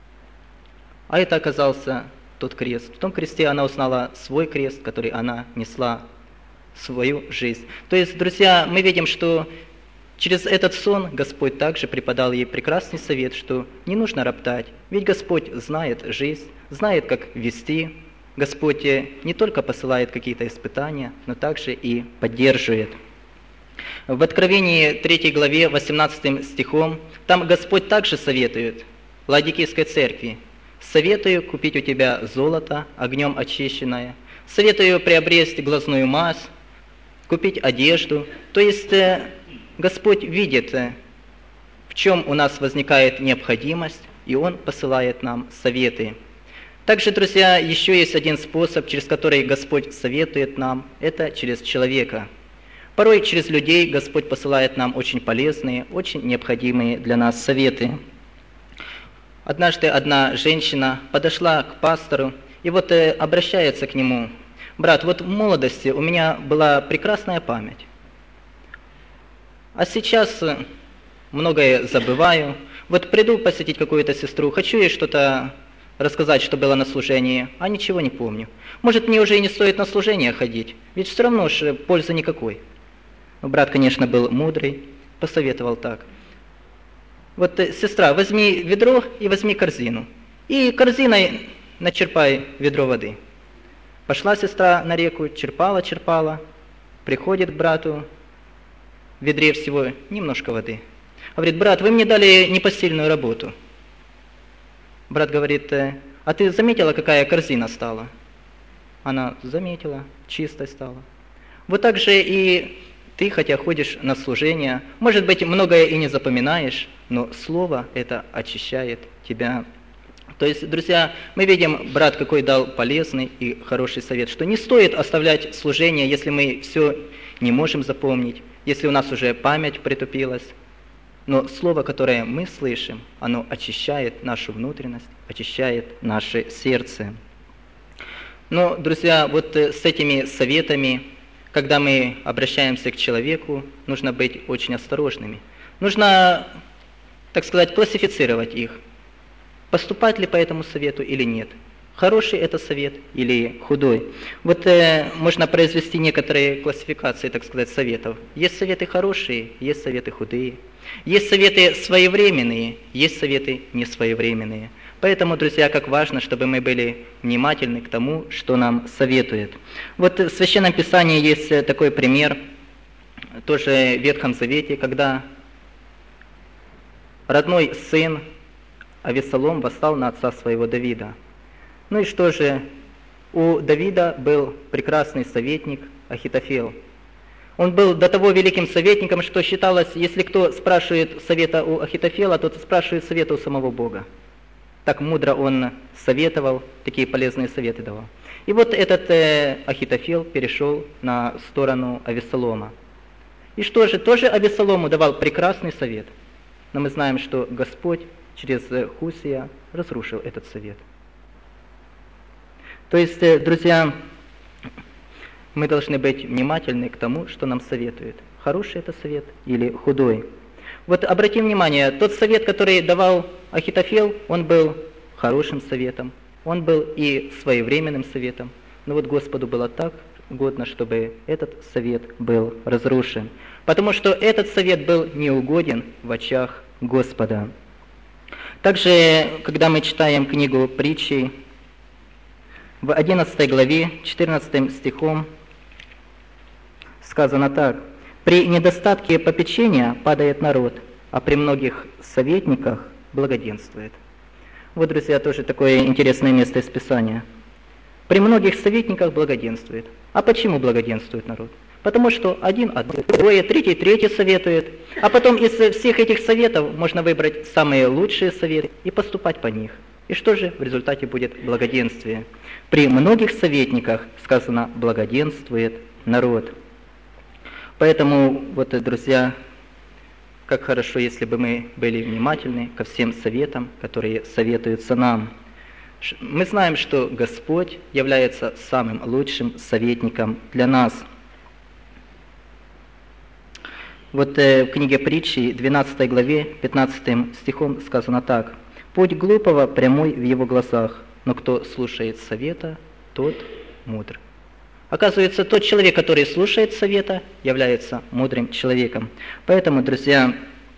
а это оказался тот крест. В том кресте она узнала свой крест, который она несла свою жизнь. То есть, друзья, мы видим, что Через этот сон Господь также преподал ей прекрасный совет, что не нужно роптать, ведь Господь знает жизнь, знает, как вести. Господь не только посылает какие-то испытания, но также и поддерживает. В Откровении третьей главе, восемнадцатым стихом, там Господь также советует Ладикийской церкви: «Советую купить у тебя золото, огнем очищенное, советую приобрести глазную мазь, купить одежду». То есть Господь видит, в чем у нас возникает необходимость, и Он посылает нам советы. Также, друзья, еще есть один способ, через который Господь советует нам, это через человека. Порой через людей Господь посылает нам очень полезные, очень необходимые для нас советы. Однажды одна женщина подошла к пастору и вот э, обращается к нему: «Брат, вот в молодости у меня была прекрасная память, а сейчас многое забываю. Вот приду посетить какую-то сестру, хочу ей что-то рассказать, что было на служении, а ничего не помню. Может, мне уже и не стоит на служение ходить, ведь все равно же пользы никакой». Брат, конечно, был мудрый, посоветовал так: «Вот, сестра, возьми ведро и возьми корзину, и корзиной начерпай ведро воды». Пошла сестра на реку, черпала, черпала, приходит к брату, в ведре всего немножко воды. Говорит: «Брат, вы мне дали непосильную работу». Брат говорит: «А ты заметила, какая корзина стала?» Она заметила, чистой стала. Вот так же и ты, хотя ходишь на служение, может быть, многое и не запоминаешь, но Слово это очищает тебя. То есть, друзья, мы видим, брат какой дал полезный и хороший совет, что не стоит оставлять служение, если мы все не можем запомнить, если у нас уже память притупилась. Но Слово, которое мы слышим, оно очищает нашу внутренность, очищает наше сердце. Но, друзья, вот с этими советами, когда мы обращаемся к человеку, нужно быть очень осторожными. Нужно, так сказать, классифицировать их. Поступать ли по этому совету или нет. Хороший это совет или худой. Вот э, можно произвести некоторые классификации, так сказать, советов. Есть советы хорошие, есть советы худые. Есть советы своевременные, есть советы несвоевременные. Поэтому, друзья, как важно, чтобы мы были внимательны к тому, что нам советует. Вот в Священном Писании есть такой пример, тоже в Ветхом Завете, когда родной сын Авессалом восстал на отца своего Давида. Ну и что же, у Давида был прекрасный советник Ахитофел. Он был до того великим советником, что считалось, если кто спрашивает совета у Ахитофела, тот спрашивает совета у самого Бога. Так мудро он советовал, такие полезные советы давал. И вот этот э, Ахитофел перешел на сторону Авессалома. И что же, тоже Авессалому давал прекрасный совет. Но мы знаем, что Господь через Хусия разрушил этот совет. То есть, э, друзья, мы должны быть внимательны к тому, что нам советует. Хороший это совет или худой. Вот обратим внимание, тот совет, который давал Ахитофел, он был хорошим советом, он был и своевременным советом. Но вот Господу было так угодно, чтобы этот совет был разрушен. Потому что этот совет был неугоден в очах Господа. Также, когда мы читаем книгу Притчи, в одиннадцатой главе, четырнадцатым стихом сказано так: «При недостатке попечения падает народ, а при многих советниках благоденствует». Вот, друзья, тоже такое интересное место из Писания. При многих советниках благоденствует. А почему благоденствует народ? Потому что один одно, другое, третий, третий советует. А потом из всех этих советов можно выбрать самые лучшие советы и поступать по них. И что же в результате будет благоденствие? При многих советниках, сказано, благоденствует народ. Поэтому, вот, друзья, как хорошо, если бы мы были внимательны ко всем советам, которые советуются нам. Мы знаем, что Господь является самым лучшим советником для нас. Вот э, в книге Притчи, двенадцатой главе, пятнадцатым стихом сказано так: «Путь глупого прямой в его глазах, но кто слушает совета, тот мудр». Оказывается, тот человек, который слушает совета, является мудрым человеком. Поэтому, друзья,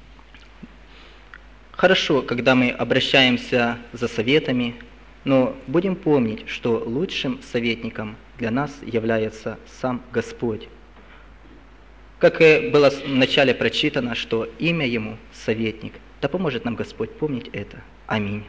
хорошо, когда мы обращаемся за советами, но будем помнить, что лучшим советником для нас является сам Господь. Как и было вначале прочитано, что имя Ему – советник. Да поможет нам Господь помнить это. Аминь.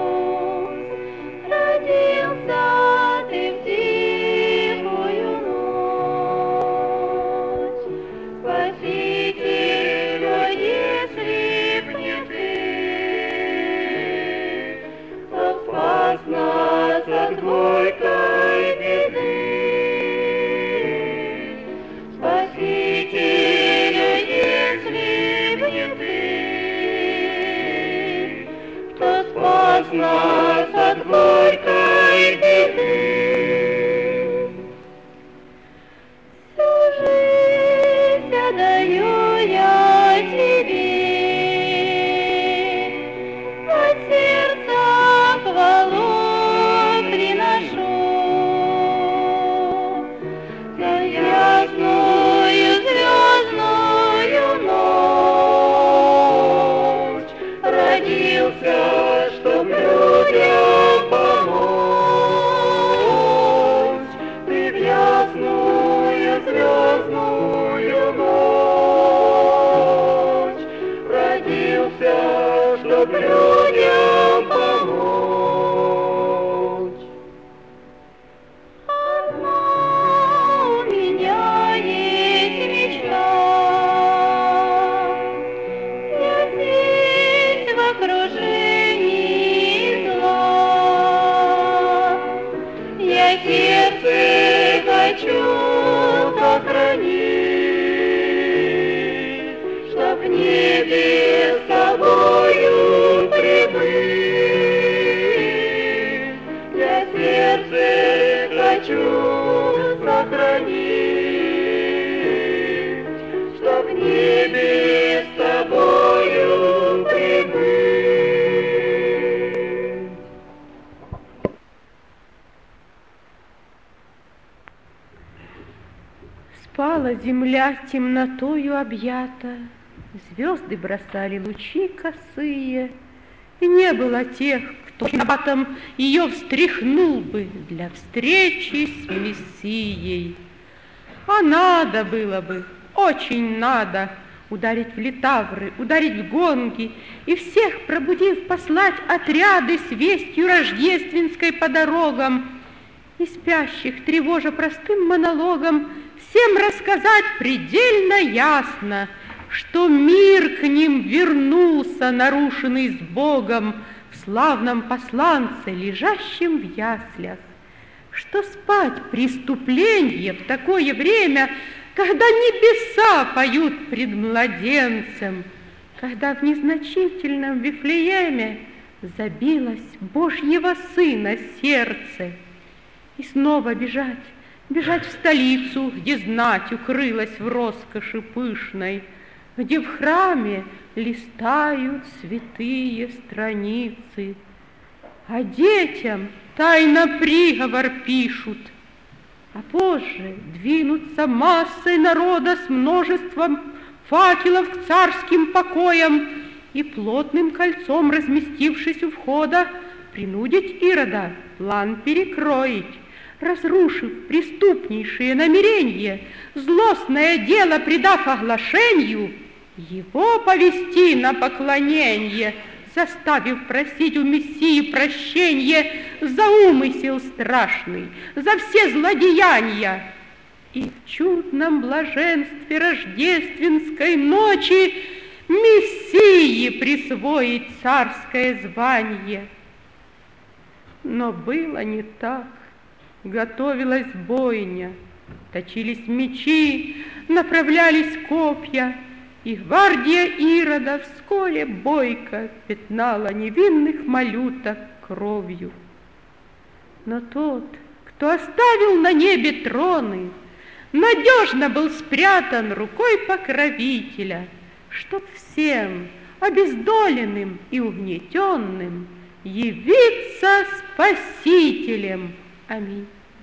Родился ты в тихую ночь. Спала земля темнотою объята, звезды бросали лучи косые, и не было тех, кто набатом ее встряхнул бы для встречи с Мессией. А надо было бы, очень надо, ударить в литавры, ударить в гонги, и всех пробудив послать отряды с вестью рождественской по дорогам, и спящих, тревожа простым монологом, всем рассказать предельно ясно, что мир к ним вернулся, нарушенный с Богом, в славном посланце, лежащем в яслях, что спать преступление в такое время, когда небеса поют пред младенцем, когда в незначительном Вифлееме забилось Божьего Сына сердце, и снова бежать, бежать в столицу, где знать укрылась в роскоши пышной, где в храме листают святые страницы, а детям тайно приговор пишут, а позже двинутся массой народа с множеством факелов к царским покоям и плотным кольцом, разместившись у входа, принудить Ирода план перекроить, разрушив преступнейшие намерения, злостное дело придав оглашению, его повести на поклонение, заставив просить у Мессии прощения за умысел страшный, за все злодеяния. И в чудном блаженстве рождественской ночи Мессии присвоить царское звание. Но было не так. Готовилась бойня, точились мечи, направлялись копья, и гвардия Ирода вскоре бойко пятнала невинных малюток кровью. Но тот, кто оставил на небе троны, надежно был спрятан рукой покровителя, чтоб всем обездоленным и угнетенным явиться Спасителем. Аминь.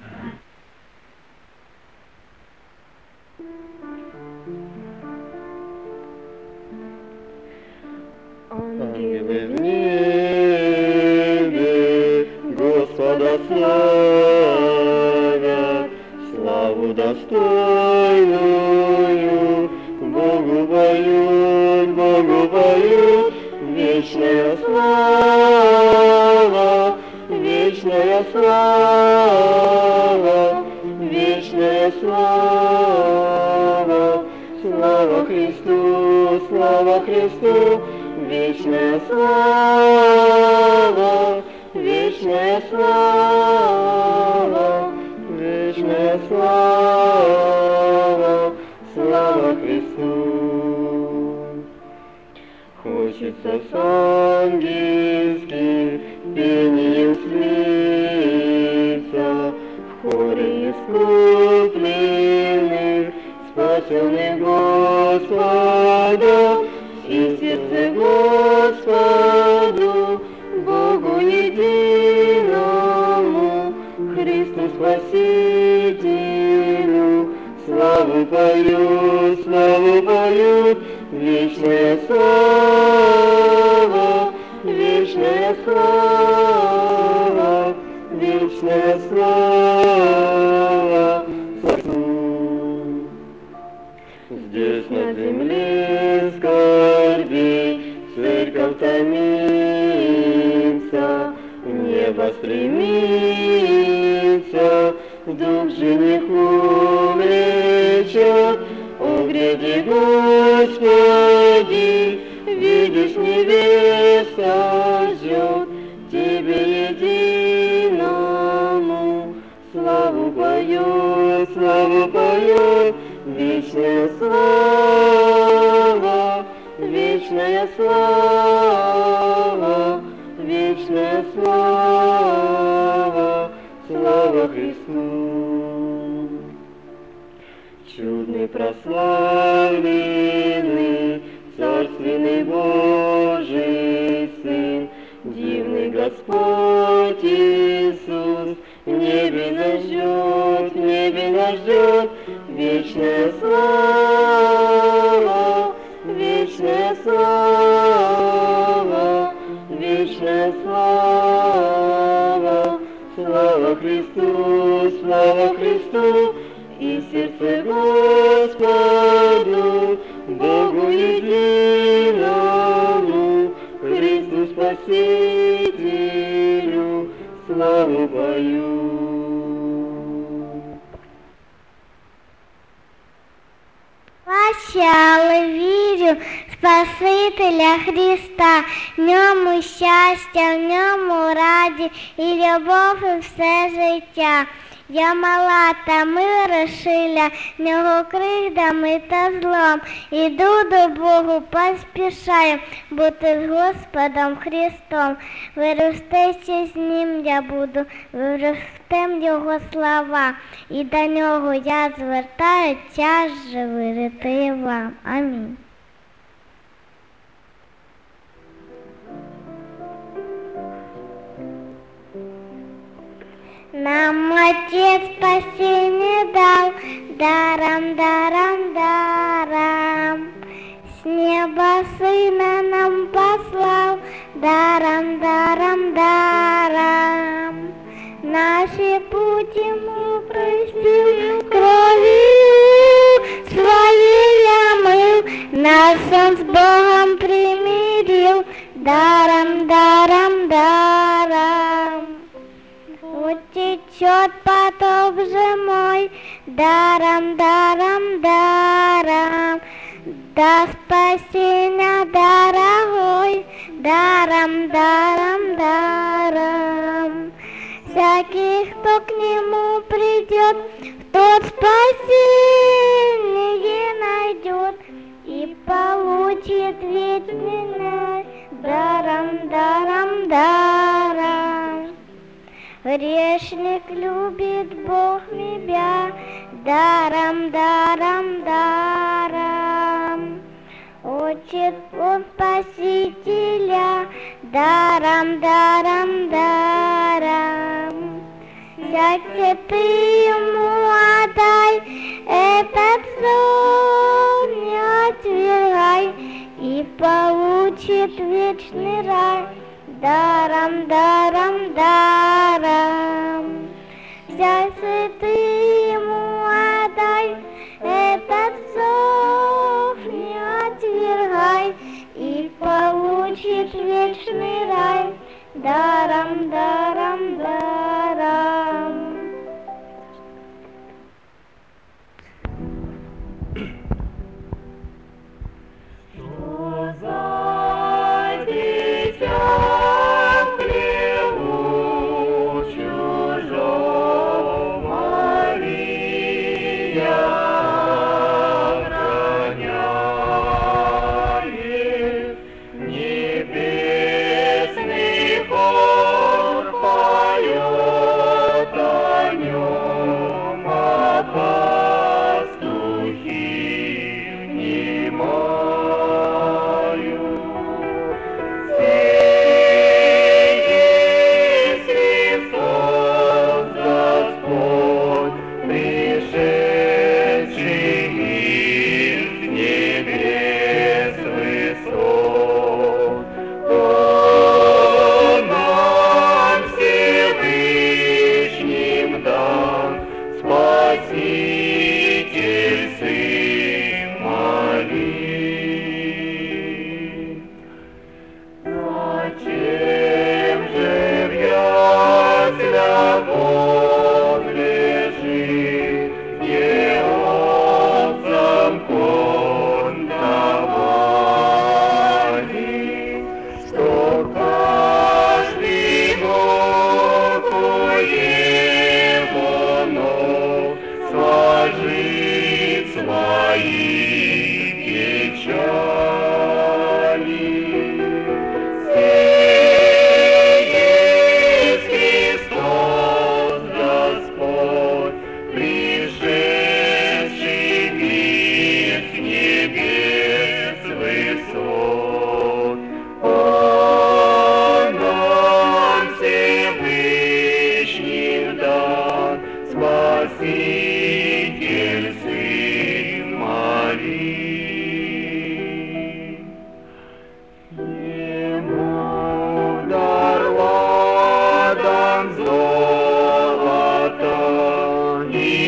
Ангелы в небе Господа славят, славу достойную Богу поют, Богу поют, вечная слава, вечная слава, вечная слава, слава Христу, слава Христу, вечная слава, вечная слава, вечная слава, слава Христу. Хочется с ангельским пением слиться в хоре искупленных, спасенных Господа, и сердце Господу, Богу единому, Христу Спасителю, славу поют, славу поют, вечная слава, вечная слава, вечная слава. Здесь на земле скорби церковь томится, в небо стремится, дух жениху влечет. О, гряди, Господи, видишь, невеста ждет, Тебе единому славу поет, славу поет, вечная слава, вечная слава, вечная слава, слава Христу. Чудный, прославленный, царственный Божий Сын, дивный Господь Иисус, небе нас ждет, в небе нас ждет вечная слава, вечная слава, вечная слава. Слава Христу, слава Христу, и сердце Господу, Богу единому, Христу Спасителю, славу пою. Сначала вірю Спасителя Христа, в ньому щастя, в ньому раді і любов і все життя. Я мала та мира шиля, в нього кривдами та злом. Іду до Богу, поспішаю, бути з Господом Христом. Виростеться з ним я буду, виростем його слава. І до нього я звертаю, тяжже вирити вам. Амінь. Нам Отец спасение дал, даром, даром, даром. С неба Сына нам послал, даром, даром, даром. Наши пути Ему простил, кровью своей омыл, нас Он с Богом примирил, даром, даром, даром. Вот течет поток же мой, даром, даром, даром, до спасения дорогой, даром, даром, даром. Всякий, кто к нему придет, тот спасение найдет и получит вечный рай, даром, даром, даром. Грешник любит Бог тебя, даром, даром, даром. Учит Он Спасителя, даром, даром, даром. Сядьте ты ему отдай, этот сон не отвергай, и получит вечный рай, даром, даром, даром. Сядьте ты ему отдай, этот зов не отвергай, и получит вечный рай, даром, даром, даром. Что за дитя в хлеву чужом Мария охраняет, небесный хор поет о нем, а пастухи внимают. Христос Господь пришел.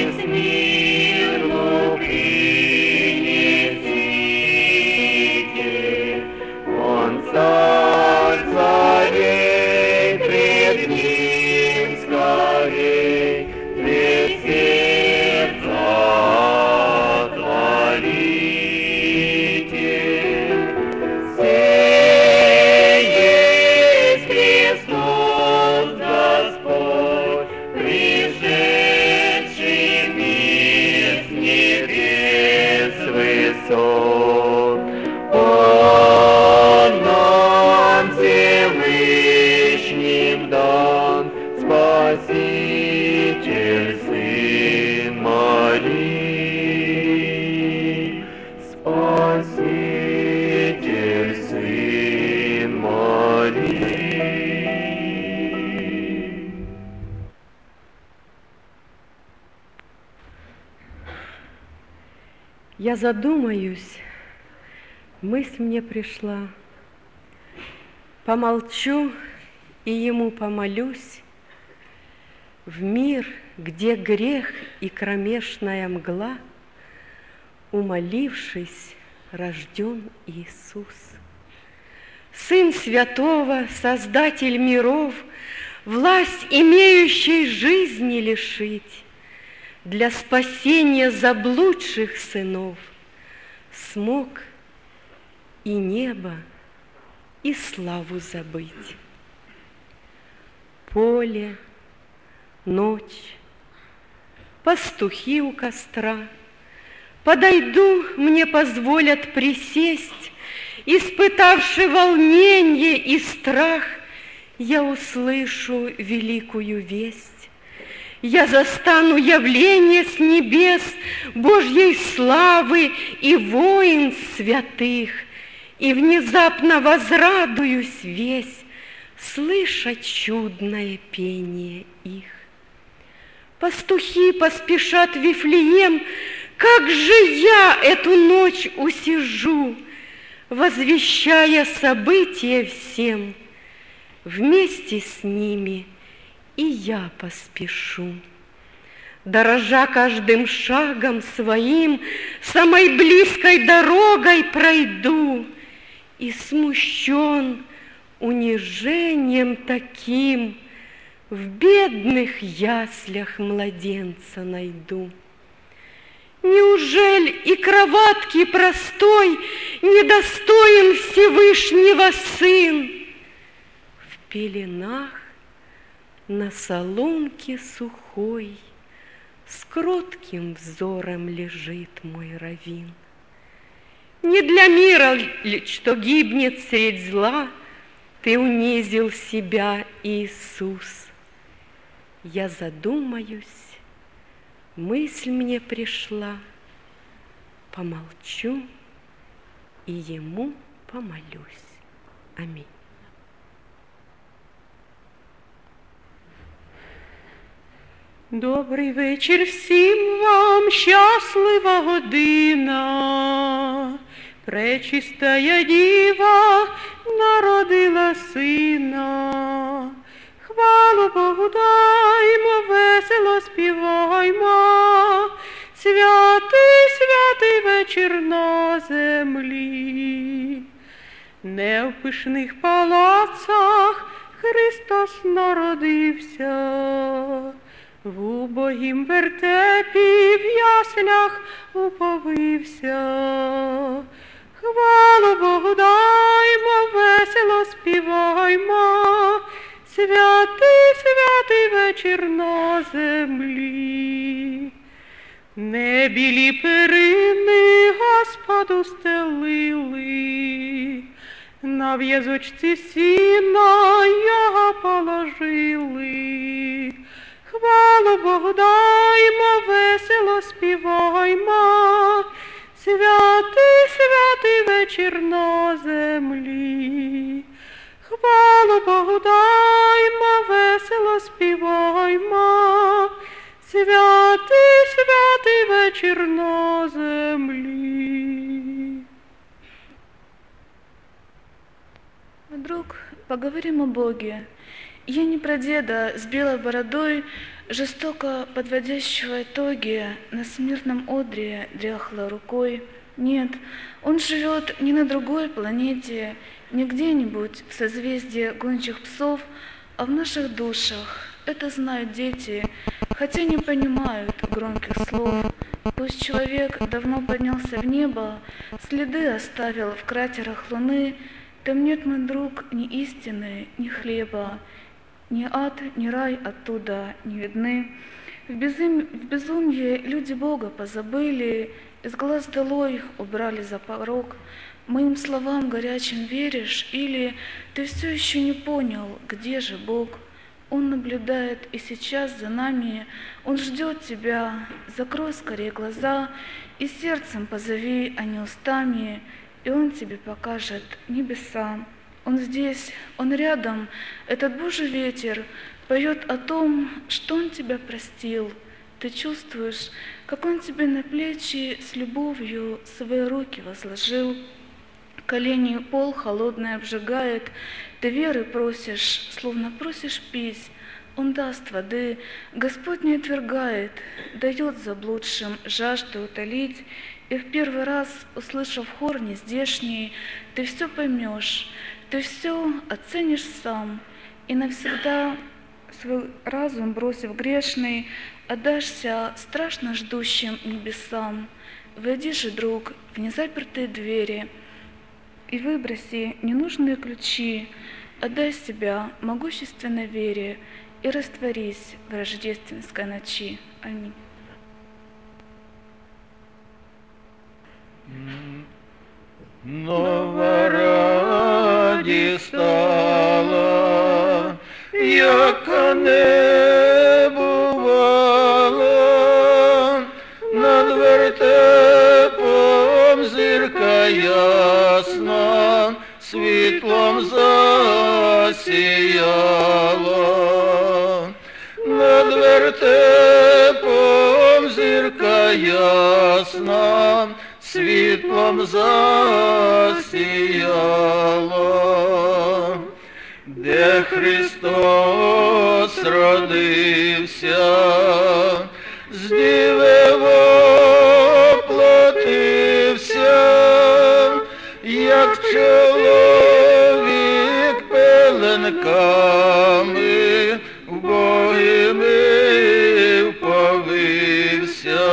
весь миру принесите, он царь царей, пред ним скорей, весь сердца отворите. Сей есть Христос Господь, пришедший в мир с небес высот. Он нам Всевышним дан, Спаситель, Сын Марии, Спаситель, Сын Марии. Я задумаюсь, мысль мне пришла, помолчу и ему помолюсь. В мир, где грех и кромешная мгла, умолившись, рожден Иисус. Сын Святого, Создатель миров, власть имеющей жизни лишить, для спасения заблудших сынов смог и небо, и славу забыть. Поле, ночь, пастухи у костра, подойду, мне позволят присесть, испытавши волнение и страх, я услышу великую весть. Я застану явление с небес Божьей славы и воинств святых, и внезапно возрадуюсь весь, слыша чудное пение их. Пастухи поспешат в Вифлеем, как же я эту ночь усижу, возвещая события всем, вместе с ними и я поспешу. Дорожа каждым шагом своим, самой близкой дорогой пройду, и смущен унижением таким в бедных яслях младенца найду. Неужели и кроватки простой недостоин Всевышнего Сын? В пеленах на соломке сухой с кротким взором лежит мой раввин. Не для мира ли, что гибнет средь зла, ты унизил себя, Иисус? Я задумаюсь, мысль мне пришла, помолчу и ему помолюсь. Аминь. Добрий вечір всім вам, щаслива година. Пречистая діва народила сина. Хвалу Богу даймо, весело співаймо. Святий, святий вечір на землі. Не в пишних палацах Христос народився. В убогім вертепі в яслях уповився. Хвалу Богу даймо, весело співаймо. Святий, святий вечір на землі. Не білі перини Господу стелили, на в'язочці сіна його положили. Хвалу Богу даймо, весело співаймо. Святий, святий вечір на землі. Хвалу Богу даймо, весело співаймо. Святий, святий вечір на землі. Друг, поговорим о Боге. Я не про деда с белой бородой, жестоко подводящего итоги на смертном одре дряхлой рукой. Нет, он живет не на другой планете, не где-нибудь в созвездии гончих псов, а в наших душах. Это знают дети, хотя не понимают громких слов. Пусть человек давно поднялся в небо, следы оставил в кратерах луны, там нет, мой друг, ни истины, ни хлеба, ни ад, ни рай оттуда не видны. В, безум... в безумье люди Бога позабыли, из глаз долой убрали за порог. Моим словам горячим веришь, или ты все еще не понял, где же Бог? Он наблюдает и сейчас за нами, Он ждет тебя. Закрой скорее глаза и сердцем позови, а не устами, и Он тебе покажет небеса. Он здесь, Он рядом, этот Божий ветер поет о том, что Он тебя простил. Ты чувствуешь, как Он тебе на плечи с любовью свои руки возложил. Колени пол холодный обжигает, ты веры просишь, словно просишь пить. Он даст воды, Господь не отвергает, дает заблудшим жажду утолить. И в первый раз, услышав хор нездешний, ты все поймешь, ты все оценишь сам, и навсегда свой разум, бросив грешный, отдашься страшно ждущим небесам. Войди же, друг, в незапертые двери и выброси ненужные ключи, отдай себя могущественной вере и растворись в рождественской ночи. Аминь. Нова раді стала, яка не бувала, над вертепом зірка ясна, світлом засіяла. Над вертепом зірка ясна, світлом засіяла. Де Христос родився, з діви воплотився, як чоловік пеленками вбогими вповився,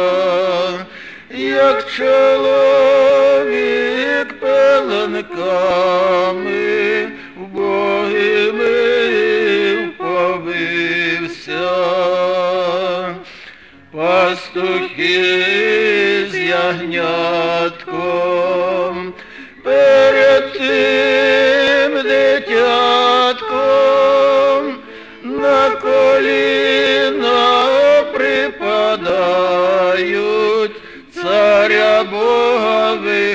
як чоловік пеленками вбогими вповився. Пастухи з ягнятком перед тим дитятком на коліна припадають, царя Бога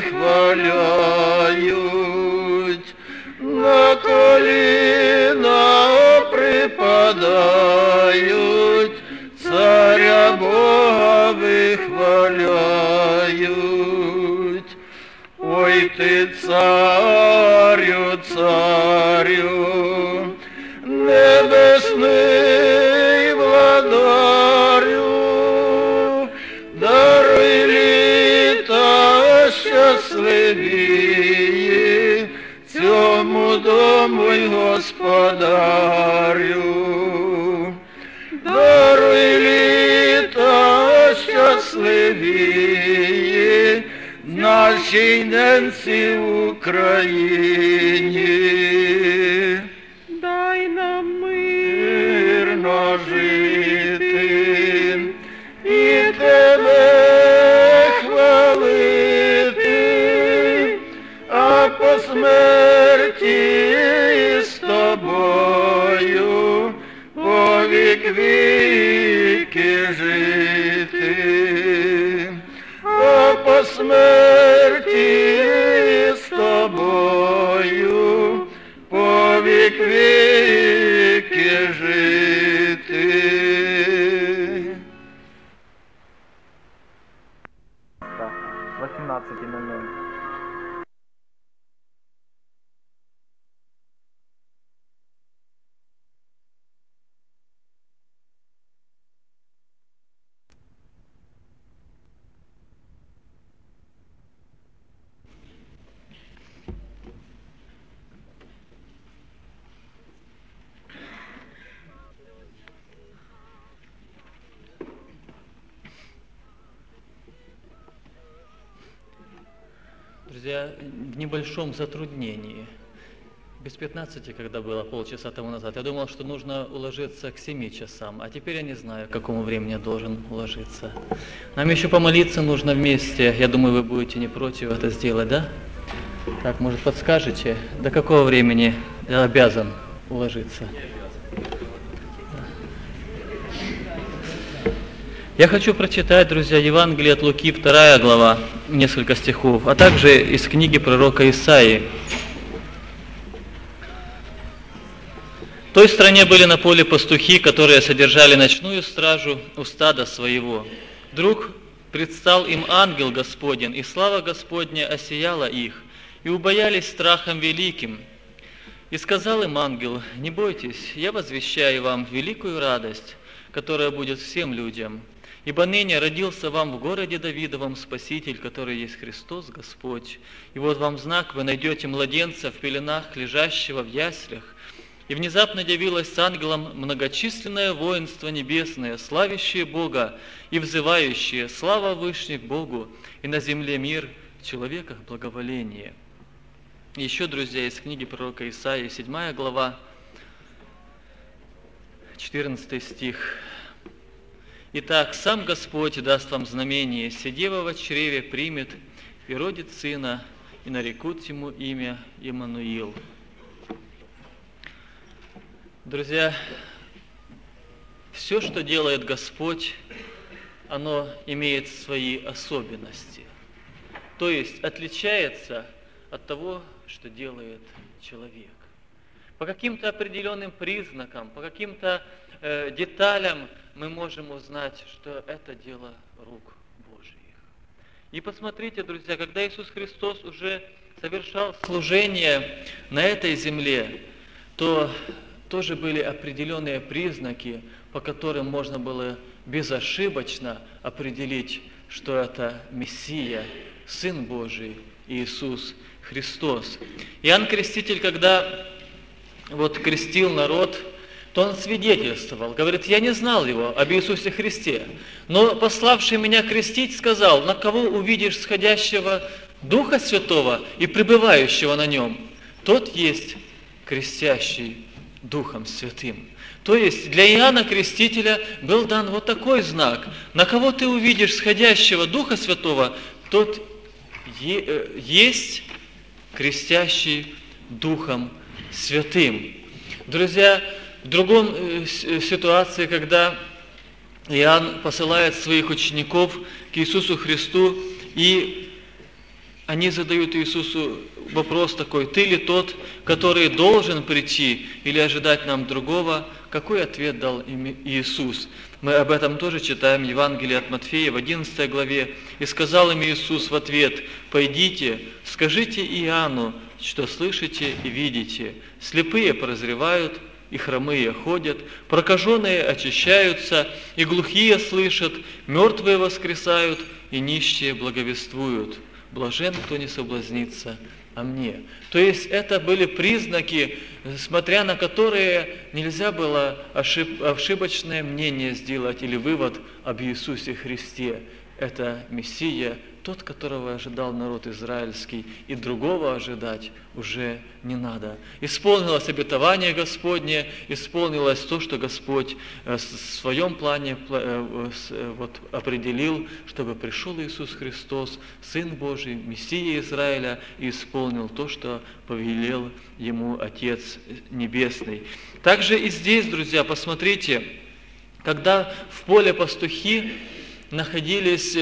вихваляють. На коліна припадають, царя Бога вихваляють. Ой ти, царю, царю, небесний владарю, даруй літа щасливії цьому дому й господарю. Даруй літа щасливії нашій ненці Україні. Дай нам мирно жити і тебе хвалити, а по смерті з тобою повік віки жити, а по смерті з тобою повік віки жити. восемнадцать ноль ноль. Друзья, в небольшом затруднении. Без пятнадцати, когда было полчаса тому назад, я думал, что нужно уложиться к семи часам, а теперь я не знаю, к какому времени я должен уложиться. Нам еще помолиться нужно вместе. Я думаю, вы будете не против это сделать, да? Так, может, подскажете, до какого времени я обязан уложиться? Я хочу прочитать, друзья, Евангелие от Луки, вторая глава, несколько стихов, а также из книги пророка Исаии. В той стране были на поле пастухи, которые содержали ночную стражу у стада своего. Вдруг предстал им ангел Господень, и слава Господня осияла их, и убоялись страхом великим. И сказал им ангел: «Не бойтесь, я возвещаю вам великую радость, которая будет всем людям. Ибо ныне родился вам в городе Давидовом Спаситель, который есть Христос Господь. И вот вам знак: вы найдете младенца в пеленах, лежащего в яслях». И внезапно явилось с ангелом многочисленное воинство небесное, славящее Бога и взывающее: слава вышних Богу, и на земле мир, в человеках благоволение. Еще, друзья, из книги пророка Исаии, седьмая глава, четырнадцатый стих. «Итак, сам Господь даст вам знамение: сидева во чреве примет и родит сына, и нарекут ему имя Иммануил». Друзья, все, что делает Господь, оно имеет свои особенности. То есть отличается от того, что делает человек. По каким-то определенным признакам, по каким-то э, деталям мы можем узнать, что это дело рук Божьих. И посмотрите, друзья, когда Иисус Христос уже совершал служение на этой земле, то тоже были определенные признаки, по которым можно было безошибочно определить, что это Мессия, Сын Божий, Иисус Христос. Иоанн Креститель, когда вот крестил народ, то он свидетельствовал, говорит: «Я не знал его, об Иисусе Христе, но пославший меня крестить сказал: на кого увидишь сходящего Духа Святого и пребывающего на нем, тот есть крестящий Духом Святым». То есть для Иоанна Крестителя был дан вот такой знак: на кого ты увидишь сходящего Духа Святого, тот есть крестящий Духом Святым. Друзья, в другом ситуации, когда Иоанн посылает своих учеников к Иисусу Христу, и они задают Иисусу вопрос такой: «Ты ли тот, который должен прийти, или ожидать нам другого?» Какой ответ дал им Иисус? Мы об этом тоже читаем в Евангелии от Матфея в одиннадцатой главе. «И сказал им Иисус в ответ: пойдите, скажите Иоанну, что слышите и видите. Слепые прозревают, и хромые ходят, прокаженные очищаются, и глухие слышат, мертвые воскресают, и нищие благовествуют. Блажен, кто не соблазнится о мне». То есть это были признаки, смотря на которые нельзя было ошиб, ошибочное мнение сделать или вывод об Иисусе Христе. Это Мессия, тот, которого ожидал народ израильский, и другого ожидать уже не надо. Исполнилось обетование Господне, исполнилось то, что Господь в своем плане вот, определил, чтобы пришел Иисус Христос, Сын Божий, Мессия Израиля, и исполнил то, что повелел Ему Отец Небесный. Также и здесь, друзья, посмотрите, когда в поле пастухи находились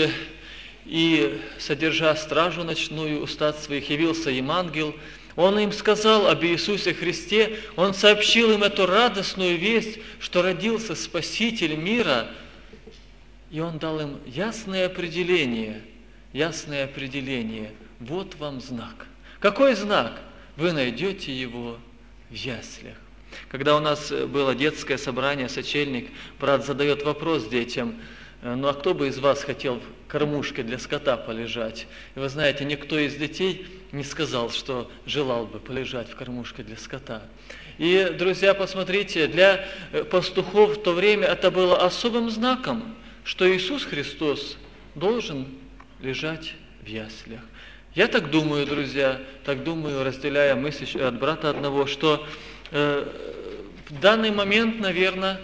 и, содержа стражу ночную у стад своих, явился им ангел. Он им сказал об Иисусе Христе, он сообщил им эту радостную весть, что родился Спаситель мира, и он дал им ясное определение, ясное определение. Вот вам знак. Какой знак? Вы найдете его в яслях. Когда у нас было детское собрание, сочельник, брат задает вопрос детям: ну а кто бы из вас хотел в кормушке для скота полежать? И вы знаете, никто из детей не сказал, что желал бы полежать в кормушке для скота. И, друзья, посмотрите, для пастухов в то время это было особым знаком, что Иисус Христос должен лежать в яслях. Я так думаю, друзья, так думаю, разделяя мысль от брата одного, что э, в данный момент, наверное,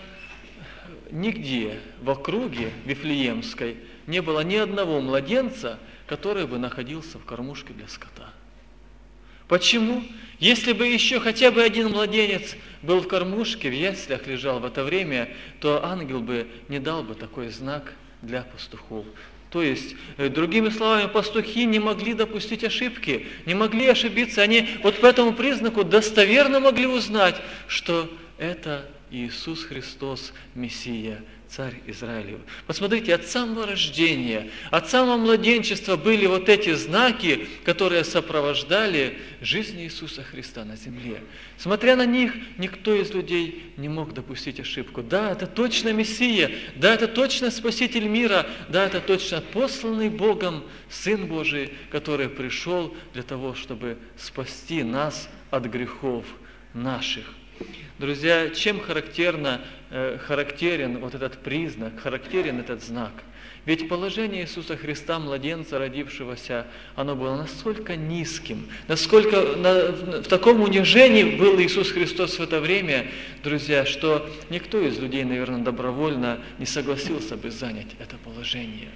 нигде в округе Вифлеемской не было ни одного младенца, который бы находился в кормушке для скота. Почему? Если бы еще хотя бы один младенец был в кормушке, в яслях лежал в это время, то ангел бы не дал бы такой знак для пастухов. То есть, другими словами, пастухи не могли допустить ошибки, не могли ошибиться. Они вот по этому признаку достоверно могли узнать, что это Иисус Христос, Мессия, Царь Израилев. Посмотрите, от самого рождения, от самого младенчества были вот эти знаки, которые сопровождали жизнь Иисуса Христа на земле. Смотря на них, никто из людей не мог допустить ошибку. Да, это точно Мессия, да, это точно Спаситель мира, да, это точно посланный Богом Сын Божий, который пришел для того, чтобы спасти нас от грехов наших. Друзья, чем характерно, э, характерен вот этот признак, характерен этот знак? Ведь положение Иисуса Христа, младенца, родившегося, оно было настолько низким, насколько на, в таком унижении был Иисус Христос в это время, друзья, что никто из людей, наверное, добровольно не согласился бы занять это положение.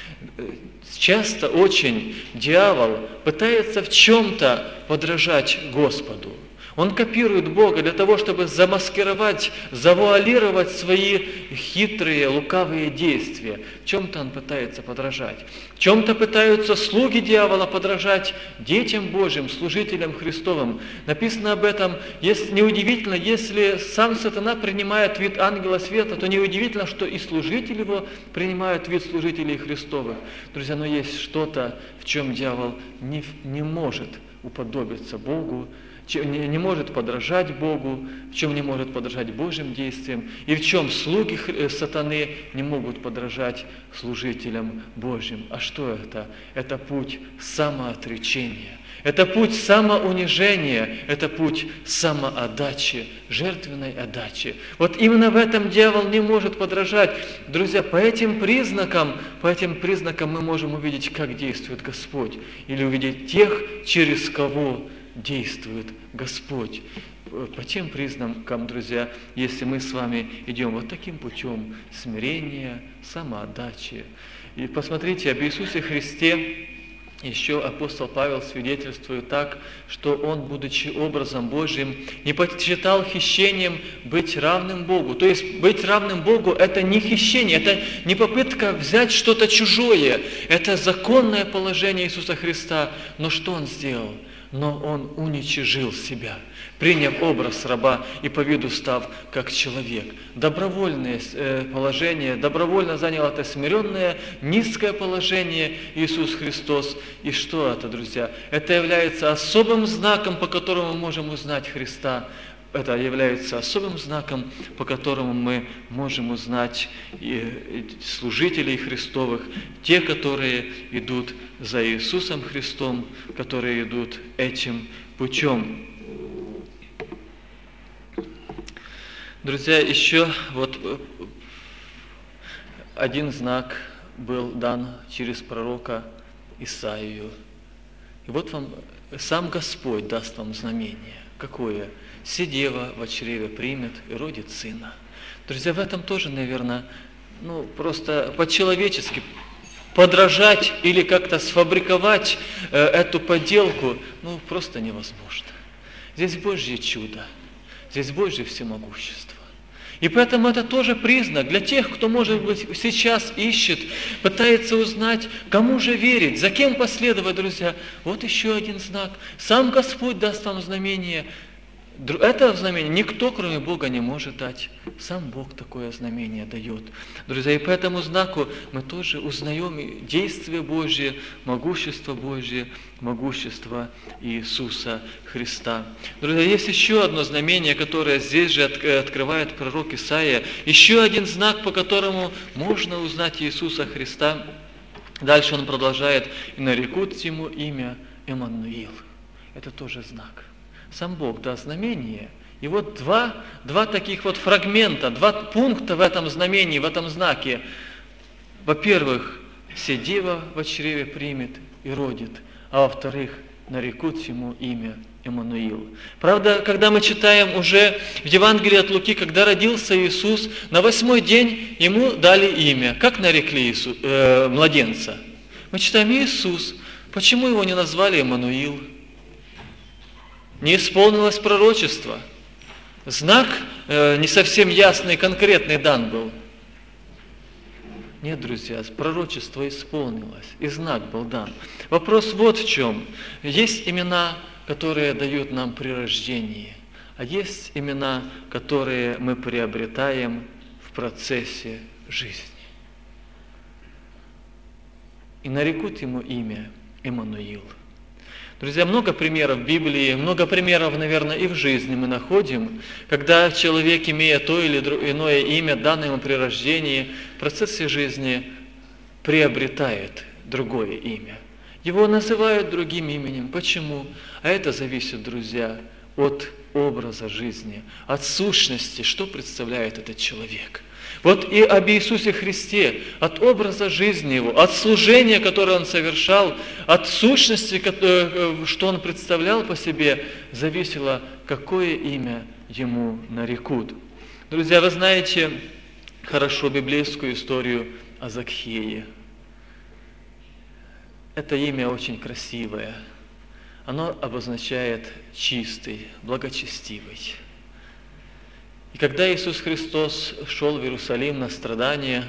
Часто очень дьявол пытается в чем-то подражать Господу. Он копирует Бога для того, чтобы замаскировать, завуалировать свои хитрые, лукавые действия. В чем-то он пытается подражать. В чем-то пытаются слуги дьявола подражать детям Божьим, служителям Христовым. Написано об этом, если, неудивительно, если сам сатана принимает вид ангела света, то неудивительно, что и служители его принимают вид служителей Христовых. Друзья, но есть что-то, в чем дьявол не, не может уподобиться Богу, не может подражать Богу, в чем не может подражать Божьим действиям, и в чем слуги сатаны не могут подражать служителям Божьим. А что это? Это путь самоотречения, это путь самоунижения, это путь самоотдачи, жертвенной отдачи. Вот именно в этом дьявол не может подражать. Друзья, по этим признакам, по этим признакам мы можем увидеть, как действует Господь, или увидеть тех, через кого действует Господь. По тем признакам, друзья, если мы с вами идем вот таким путем смирения, самоотдачи. И посмотрите, об Иисусе Христе еще апостол Павел свидетельствует так, что он, будучи образом Божьим, не почитал хищением быть равным Богу. То есть быть равным Богу – это не хищение, это не попытка взять что-то чужое, это законное положение Иисуса Христа. Но что Он сделал? Но Он уничижил себя, приняв образ раба и по виду став как человек. Добровольное положение, добровольно занял это смиренное, низкое положение Иисус Христос. И что это, друзья? Это является особым знаком, по которому мы можем узнать Христа. Это является особым знаком, по которому мы можем узнать и служителей Христовых, те, которые идут за Иисусом Христом, которые идут этим путем. Друзья, еще вот один знак был дан через пророка Исаию. И вот вам сам Господь даст вам знамение. Какое? «Се дева во чреве примет и родит сына». Друзья, в этом тоже, наверное, ну, просто по-человечески подражать или как-то сфабриковать э, эту подделку, ну, просто невозможно. Здесь Божье чудо, здесь Божье всемогущество. И поэтому это тоже признак для тех, кто, может быть, сейчас ищет, пытается узнать, кому же верить, за кем последовать, друзья. Вот еще один знак. Сам Господь даст вам знамение. Это знамение никто, кроме Бога, не может дать. Сам Бог такое знамение дает. Друзья, и по этому знаку мы тоже узнаем действие Божье, могущество Божье, могущество Иисуса Христа. Друзья, есть еще одно знамение, которое здесь же открывает пророк Исаия. Еще один знак, по которому можно узнать Иисуса Христа. Дальше он продолжает: «И нарекут ему имя Эммануил». Это тоже знак. Сам Бог даст знамение. И вот два, два таких вот фрагмента, два пункта в этом знамении, в этом знаке. Во-первых, «Се дева во чреве примет и родит». а во-вторых, нарекут ему имя Эммануил. Правда, когда мы читаем уже в Евангелии от Луки, когда родился Иисус, на восьмой день ему дали имя. Как нарекли Иисус, э, младенца? Мы читаем Иисус. Почему его не назвали Эммануил? Не исполнилось пророчество. Знак э, не совсем ясный и конкретный дан был. Нет, друзья, пророчество исполнилось, и знак был дан. Вопрос вот в чем. Есть имена, которые дают нам при рождении, а есть имена, которые мы приобретаем в процессе жизни. И нарекут ему имя Эммануил. Друзья, много примеров в Библии, много примеров, наверное, и в жизни мы находим, когда человек, имея то или иное имя, данное ему при рождении, в процессе жизни приобретает другое имя. Его называют другим именем. Почему? А это зависит, друзья, от образа жизни, от сущности, что представляет этот человек. Вот и об Иисусе Христе, от образа жизни Его, от служения, которое Он совершал, от сущности, что Он представлял по себе, зависело, какое имя Ему нарекут. Друзья, вы знаете хорошо библейскую историю о Закхее. Это имя очень красивое. Оно обозначает чистый, благочестивый. И когда Иисус Христос шел в Иерусалим на страдания,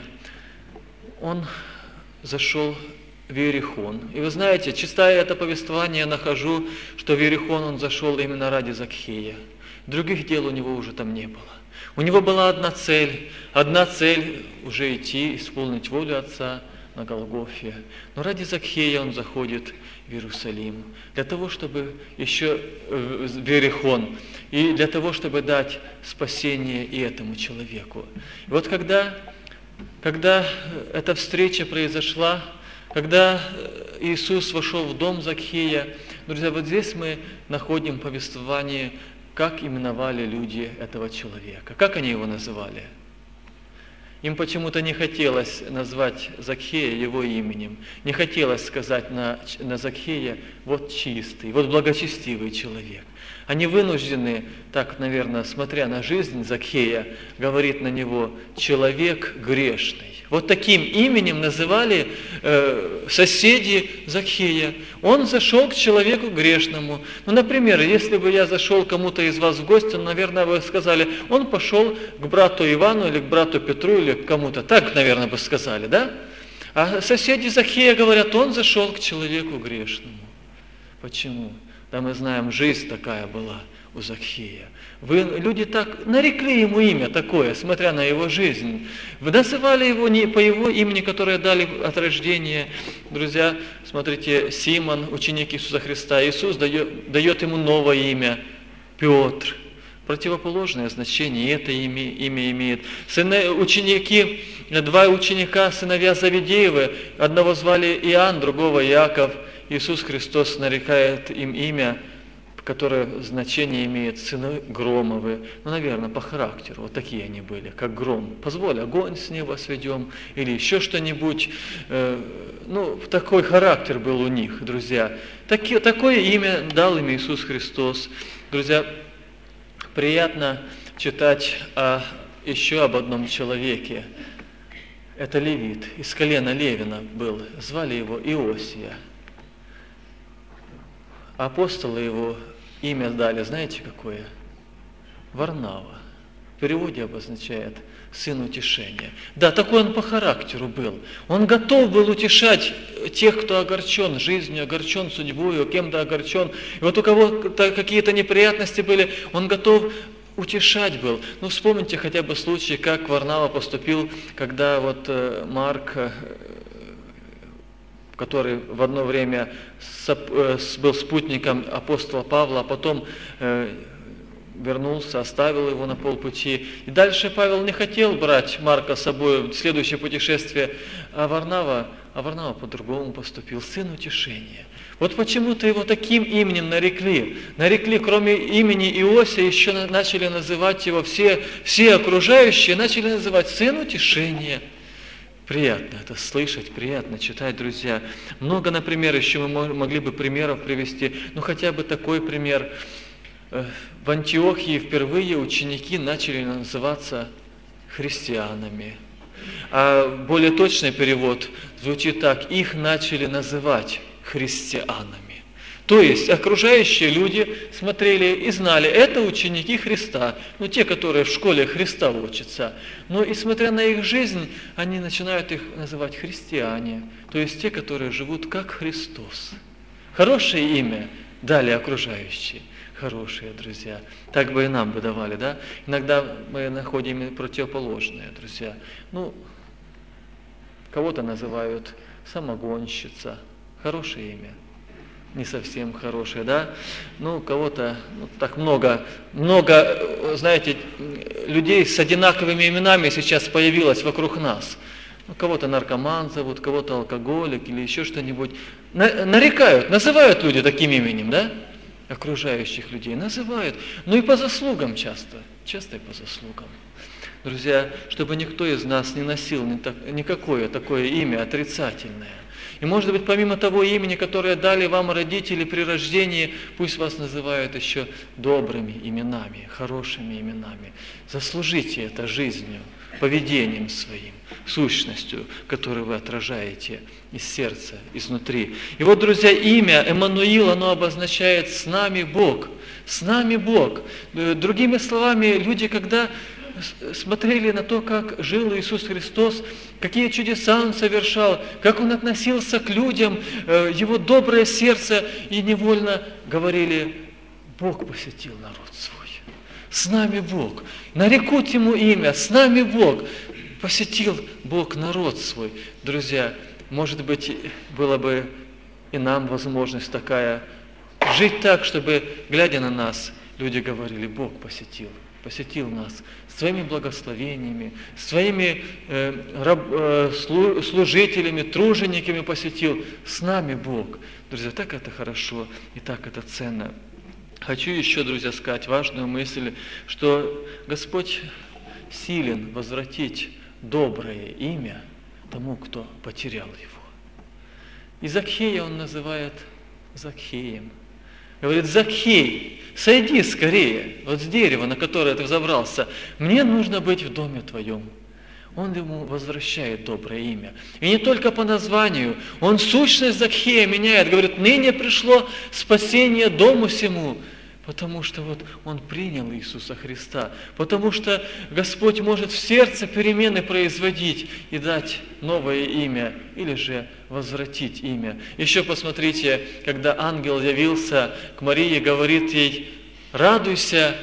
Он зашел в Иерихон. И вы знаете, читая это повествование, я нахожу, что в Иерихон Он зашел именно ради Закхея. Других дел у него уже там не было. У него была одна цель, одна цель уже идти, исполнить волю Отца на Голгофе. Но ради Закхея он заходит в Иерусалим, для того, чтобы еще в Иерихон, и для того, чтобы дать спасение и этому человеку. И вот когда, когда эта встреча произошла, когда Иисус вошел в дом Закхея, друзья, вот здесь мы находим повествование, как именовали люди этого человека, как они его называли. Им почему-то не хотелось назвать Закхея его именем, не хотелось сказать на, на Закхея «вот чистый, вот благочестивый человек». Они вынуждены, так, наверное, смотря на жизнь Закхея, говорить на него «человек грешный». Вот таким именем называли э, соседи Закхея. Он зашел к человеку грешному. Ну, например, если бы я зашел кому-то из вас в гости, наверное, вы сказали, он пошел к брату Ивану или к брату Петру или к кому-то. Так, наверное, бы сказали, да? А соседи Закхея говорят, он зашел к человеку грешному. Почему? Да мы знаем, жизнь такая была у Закхея. Вы, люди так нарекли ему имя такое, смотря на его жизнь. Вы называли его не по его имени, которое дали от рождения. Друзья, смотрите, Симон, ученик Иисуса Христа. Иисус дает, дает ему новое имя, Петр. Противоположное значение это имя, имя имеет. Сыны, ученики, два ученика, сыновья Завидеевы, одного звали Иоанн, другого Иаков. Иисус Христос нарекает им имя, которое значение имеет сыны Громовы. Ну, наверное, по характеру. Вот такие они были, как гром. Позволь, огонь с неба сведем, или еще что-нибудь. Э, ну, такой характер был у них, друзья. Таки, такое имя дал им Иисус Христос. Друзья, приятно читать о, еще об одном человеке. Это левит, из колена Левина был. Звали его Иосия. Апостолы его имя дали, знаете какое? Варнава. В переводе обозначает сын утешения. Да, такой он по характеру был. Он готов был утешать тех, кто огорчен жизнью, огорчен судьбою, кем-то огорчен. И вот у кого-то какие-то неприятности были, он готов утешать был. Ну, вспомните хотя бы случай, как Варнава поступил, когда вот Марк, который в одно время был спутником апостола Павла, а потом вернулся, оставил его на полпути. И дальше Павел не хотел брать Марка с собой в следующее путешествие, а Варнава, а Варнава по-другому поступил, сын утешения. Вот почему-то его таким именем нарекли. Нарекли, кроме имени Иосия, еще начали называть его все, все окружающие, начали называть сын утешения. Приятно это слышать, приятно читать, друзья. Много, например, еще мы могли бы примеров привести. Ну, хотя бы такой пример. В Антиохии впервые ученики начали называться христианами. А более точный перевод звучит так: их начали называть христианами. То есть окружающие люди смотрели и знали, это ученики Христа, ну те, которые в школе Христа учатся. Но и смотря на их жизнь, они начинают их называть христиане, то есть те, которые живут как Христос. Хорошее имя дали окружающие. Хорошие, друзья. Так бы и нам бы давали, да? Иногда мы находим противоположное, друзья. Ну, кого-то называют самогонщица. Хорошее имя. Не совсем хорошее, да? Ну, кого-то, ну, так много, много, знаете, людей с одинаковыми именами сейчас появилось вокруг нас. Ну, кого-то наркоман зовут, кого-то алкоголик или еще что-нибудь. На, нарекают, называют люди таким именем, да? Окружающих людей называют, ну и по заслугам часто, часто и по заслугам. Друзья, чтобы никто из нас не носил ни так, никакое такое имя отрицательное. И может быть, помимо того имени, которое дали вам родители при рождении, пусть вас называют еще добрыми именами, хорошими именами. Заслужите это жизнью, поведением своим, сущностью, которую вы отражаете из сердца, изнутри. И вот, друзья, имя Эммануил, оно обозначает «с нами Бог». С нами Бог. Другими словами, люди, когда смотрели на то, как жил Иисус Христос, какие чудеса Он совершал, как Он относился к людям, Его доброе сердце, и невольно говорили: Бог посетил народ свой. С нами Бог. Нарекут Ему имя, с нами Бог. Посетил Бог народ свой. Друзья, может быть, была бы и нам возможность такая, жить так, чтобы, глядя на нас, люди говорили: Бог посетил, посетил нас своими благословениями, своими э, раб, э, слу, служителями, тружениками посетил. С нами Бог. Друзья, так это хорошо и так это ценно. Хочу еще, друзья, сказать важную мысль, что Господь силен возвратить доброе имя тому, кто потерял его. И Закхея Он называет Закхеем. Говорит: Закхей, сойди скорее вот с дерева, на которое ты взобрался. Мне нужно быть в доме твоем. Он ему возвращает доброе имя. И не только по названию. Он сущность Закхея меняет. Говорит: ныне пришло спасение дому сему. Потому что вот он принял Иисуса Христа. Потому что Господь может в сердце перемены производить и дать новое имя, или же возвратить имя. Еще посмотрите, когда ангел явился к Марии, говорит ей: радуйся,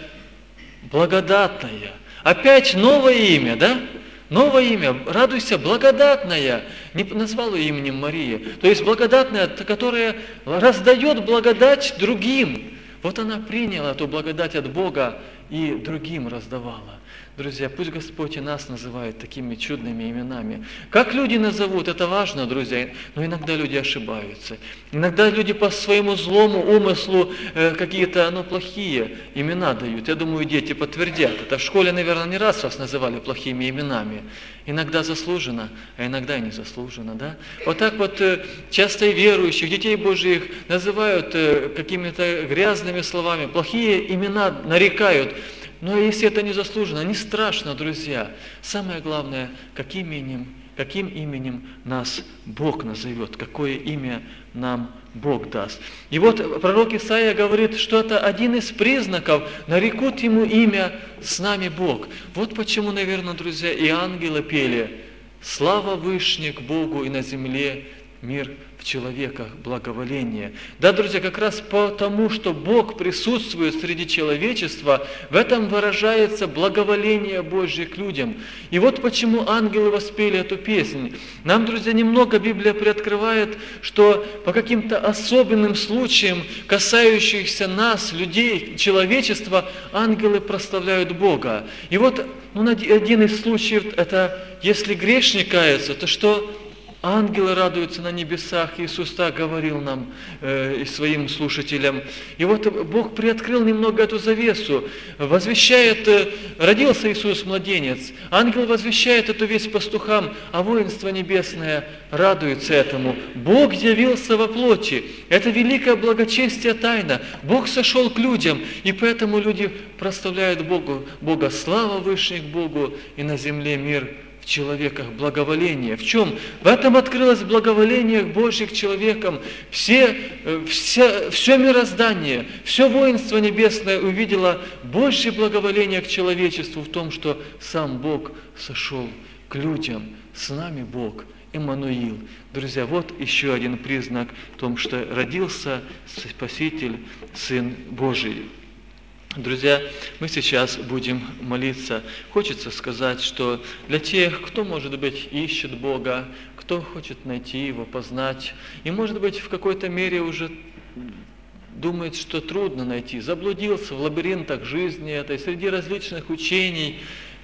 благодатная. Опять новое имя, да? Новое имя, радуйся, благодатная. Не назвал ее именем Мария. То есть благодатная, которая раздает благодать другим. Вот она приняла эту благодать от Бога и другим раздавала. Друзья, пусть Господь и нас называет такими чудными именами. Как люди назовут, это важно, друзья, но иногда люди ошибаются. Иногда люди по своему злому умыслу э, какие-то ну, плохие имена дают. Я думаю, дети подтвердят. Это в школе, наверное, не раз вас называли плохими именами. Иногда заслуженно, а иногда и незаслуженно, да? Вот так вот э, часто и верующих, детей Божьих называют э, какими-то грязными словами, плохие имена нарекают. Но если это не заслуженно, не страшно, друзья. Самое главное, каким именем, каким именем нас Бог назовет, какое имя нам Бог даст. И вот пророк Исаия говорит, что это один из признаков, нарекут ему имя «С нами Бог». Вот почему, наверное, друзья, и ангелы пели: «Слава вышних Богу и на земле мир в человеках благоволение». Да, друзья, как раз потому, что Бог присутствует среди человечества, в этом выражается благоволение Божье к людям. И вот почему ангелы воспели эту песнь. Нам, друзья, немного Библия приоткрывает, что по каким-то особенным случаям, касающихся нас, людей, человечества, ангелы прославляют Бога. И вот ну, один из случаев, это если грешник кается, то что? Ангелы радуются на небесах, Иисус так говорил нам э, и своим слушателям. И вот Бог приоткрыл немного эту завесу, возвещает, э, родился Иисус младенец, ангел возвещает эту весть пастухам, а воинство небесное радуется этому. Бог явился во плоти, это великое благочестие тайна, Бог сошел к людям, и поэтому люди прославляют Богу, Бога слава высших Богу, и на земле мир в человеках, благоволение. В чем? В этом открылось благоволение Божьих человекам. Все, все, все мироздание, все воинство небесное увидело Божье благоволение к человечеству в том, что сам Бог сошел к людям. С нами Бог, Иммануил. Друзья, вот еще один признак в том, что родился Спаситель, Сын Божий. Друзья, мы сейчас будем молиться. Хочется сказать, что для тех, кто, может быть, ищет Бога, кто хочет найти Его, познать, и, может быть, в какой-то мере уже думает, что трудно найти, заблудился в лабиринтах жизни этой, среди различных учений,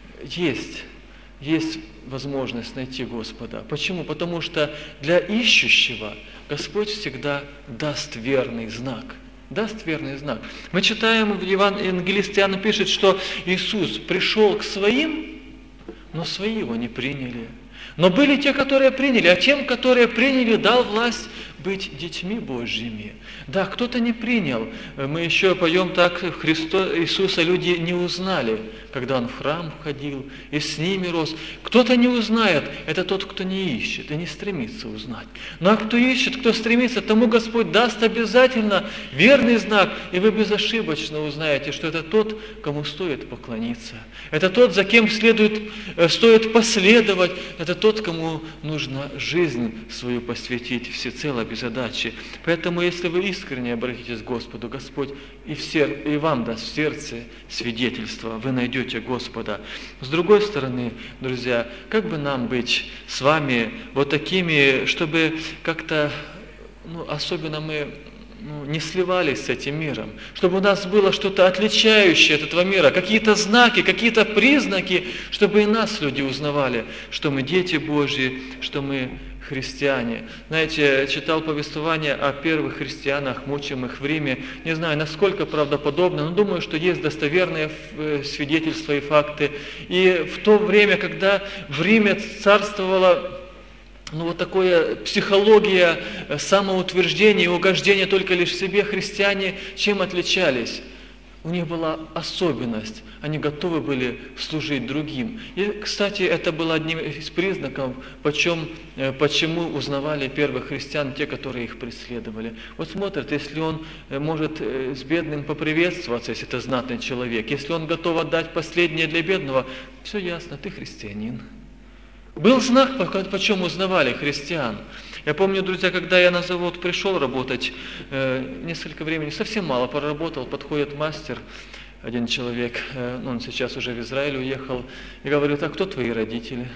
есть, есть возможность найти Господа. Почему? Потому что для ищущего Господь всегда даст верный знак. Даст верный знак. Мы читаем, в Евангелист Иоанн пишет, что Иисус пришел к своим, но свои его не приняли. Но были те, которые приняли, а тем, которые приняли, дал власть быть детьми Божьими. Да, кто-то не принял. Мы еще поем так, Христа, Иисуса люди не узнали, когда Он в храм входил и с ними рос. Кто-то не узнает, это тот, кто не ищет и не стремится узнать. Ну а кто ищет, кто стремится, тому Господь даст обязательно верный знак, и вы безошибочно узнаете, что это тот, кому стоит поклониться. Это тот, за кем следует, стоит последовать, это тот, кому нужно жизнь свою посвятить всецело без задачи. Поэтому, если вы искренне обратитесь к Господу, Господь и, в сер... и вам даст в сердце свидетельство, вы найдете Господа. С другой стороны, друзья, как бы нам быть с вами вот такими, чтобы как-то, ну, особенно мы ну, не сливались с этим миром, чтобы у нас было что-то отличающее от этого мира, какие-то знаки, какие-то признаки, чтобы и нас люди узнавали, что мы дети Божьи, что мы христиане. Знаете, читал повествование о первых христианах, мучимых в Риме. Не знаю, насколько правдоподобно, но думаю, что есть достоверные свидетельства и факты. И в то время, когда в Риме царствовала ну, вот такая психология самоутверждения и угождения только лишь себе, христиане чем отличались? У них была особенность, они готовы были служить другим. И, кстати, это было одним из признаков, почем, почему узнавали первых христиан те, которые их преследовали. Вот смотрят, если он может с бедным поприветствоваться, если это знатный человек, если он готов отдать последнее для бедного, все ясно, ты христианин. Был знак, по чем узнавали христиан. Я помню, друзья, когда я на завод пришел работать, э, несколько времени, совсем мало проработал, подходит мастер, один человек, э, он сейчас уже в Израиль уехал, и говорит, а кто твои родители?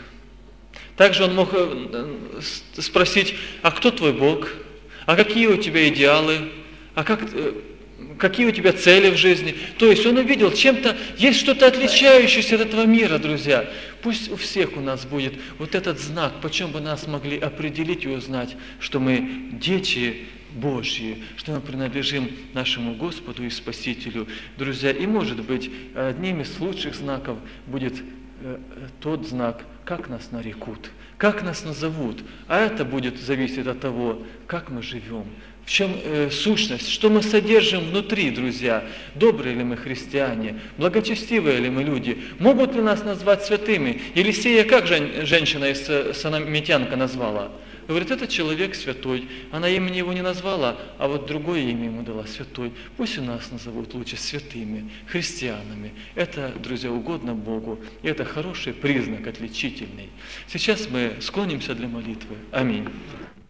Также он мог э, спросить, а кто твой Бог? А какие у тебя идеалы? А как... Э, Какие у тебя цели в жизни? То есть он увидел, чем-то есть что-то отличающееся от этого мира, друзья. Пусть у всех у нас будет вот этот знак, почем бы нас могли определить и узнать, что мы дети Божьи, что мы принадлежим нашему Господу и Спасителю. Друзья, и может быть, одним из лучших знаков будет э, тот знак, как нас нарекут, как нас назовут. А это будет зависеть от того, как мы живем. В чем э, сущность, что мы содержим внутри, друзья? Добрые ли мы христиане? Благочестивые ли мы люди? Могут ли нас назвать святыми? Елисея как жен, женщина из Санамитянка назвала? Говорит, это человек святой. Она имени его не назвала, а вот другое имя ему дала, святой. Пусть и нас назовут лучше святыми, христианами. Это, друзья, угодно Богу. И это хороший признак, отличительный. Сейчас мы склонимся для молитвы. Аминь.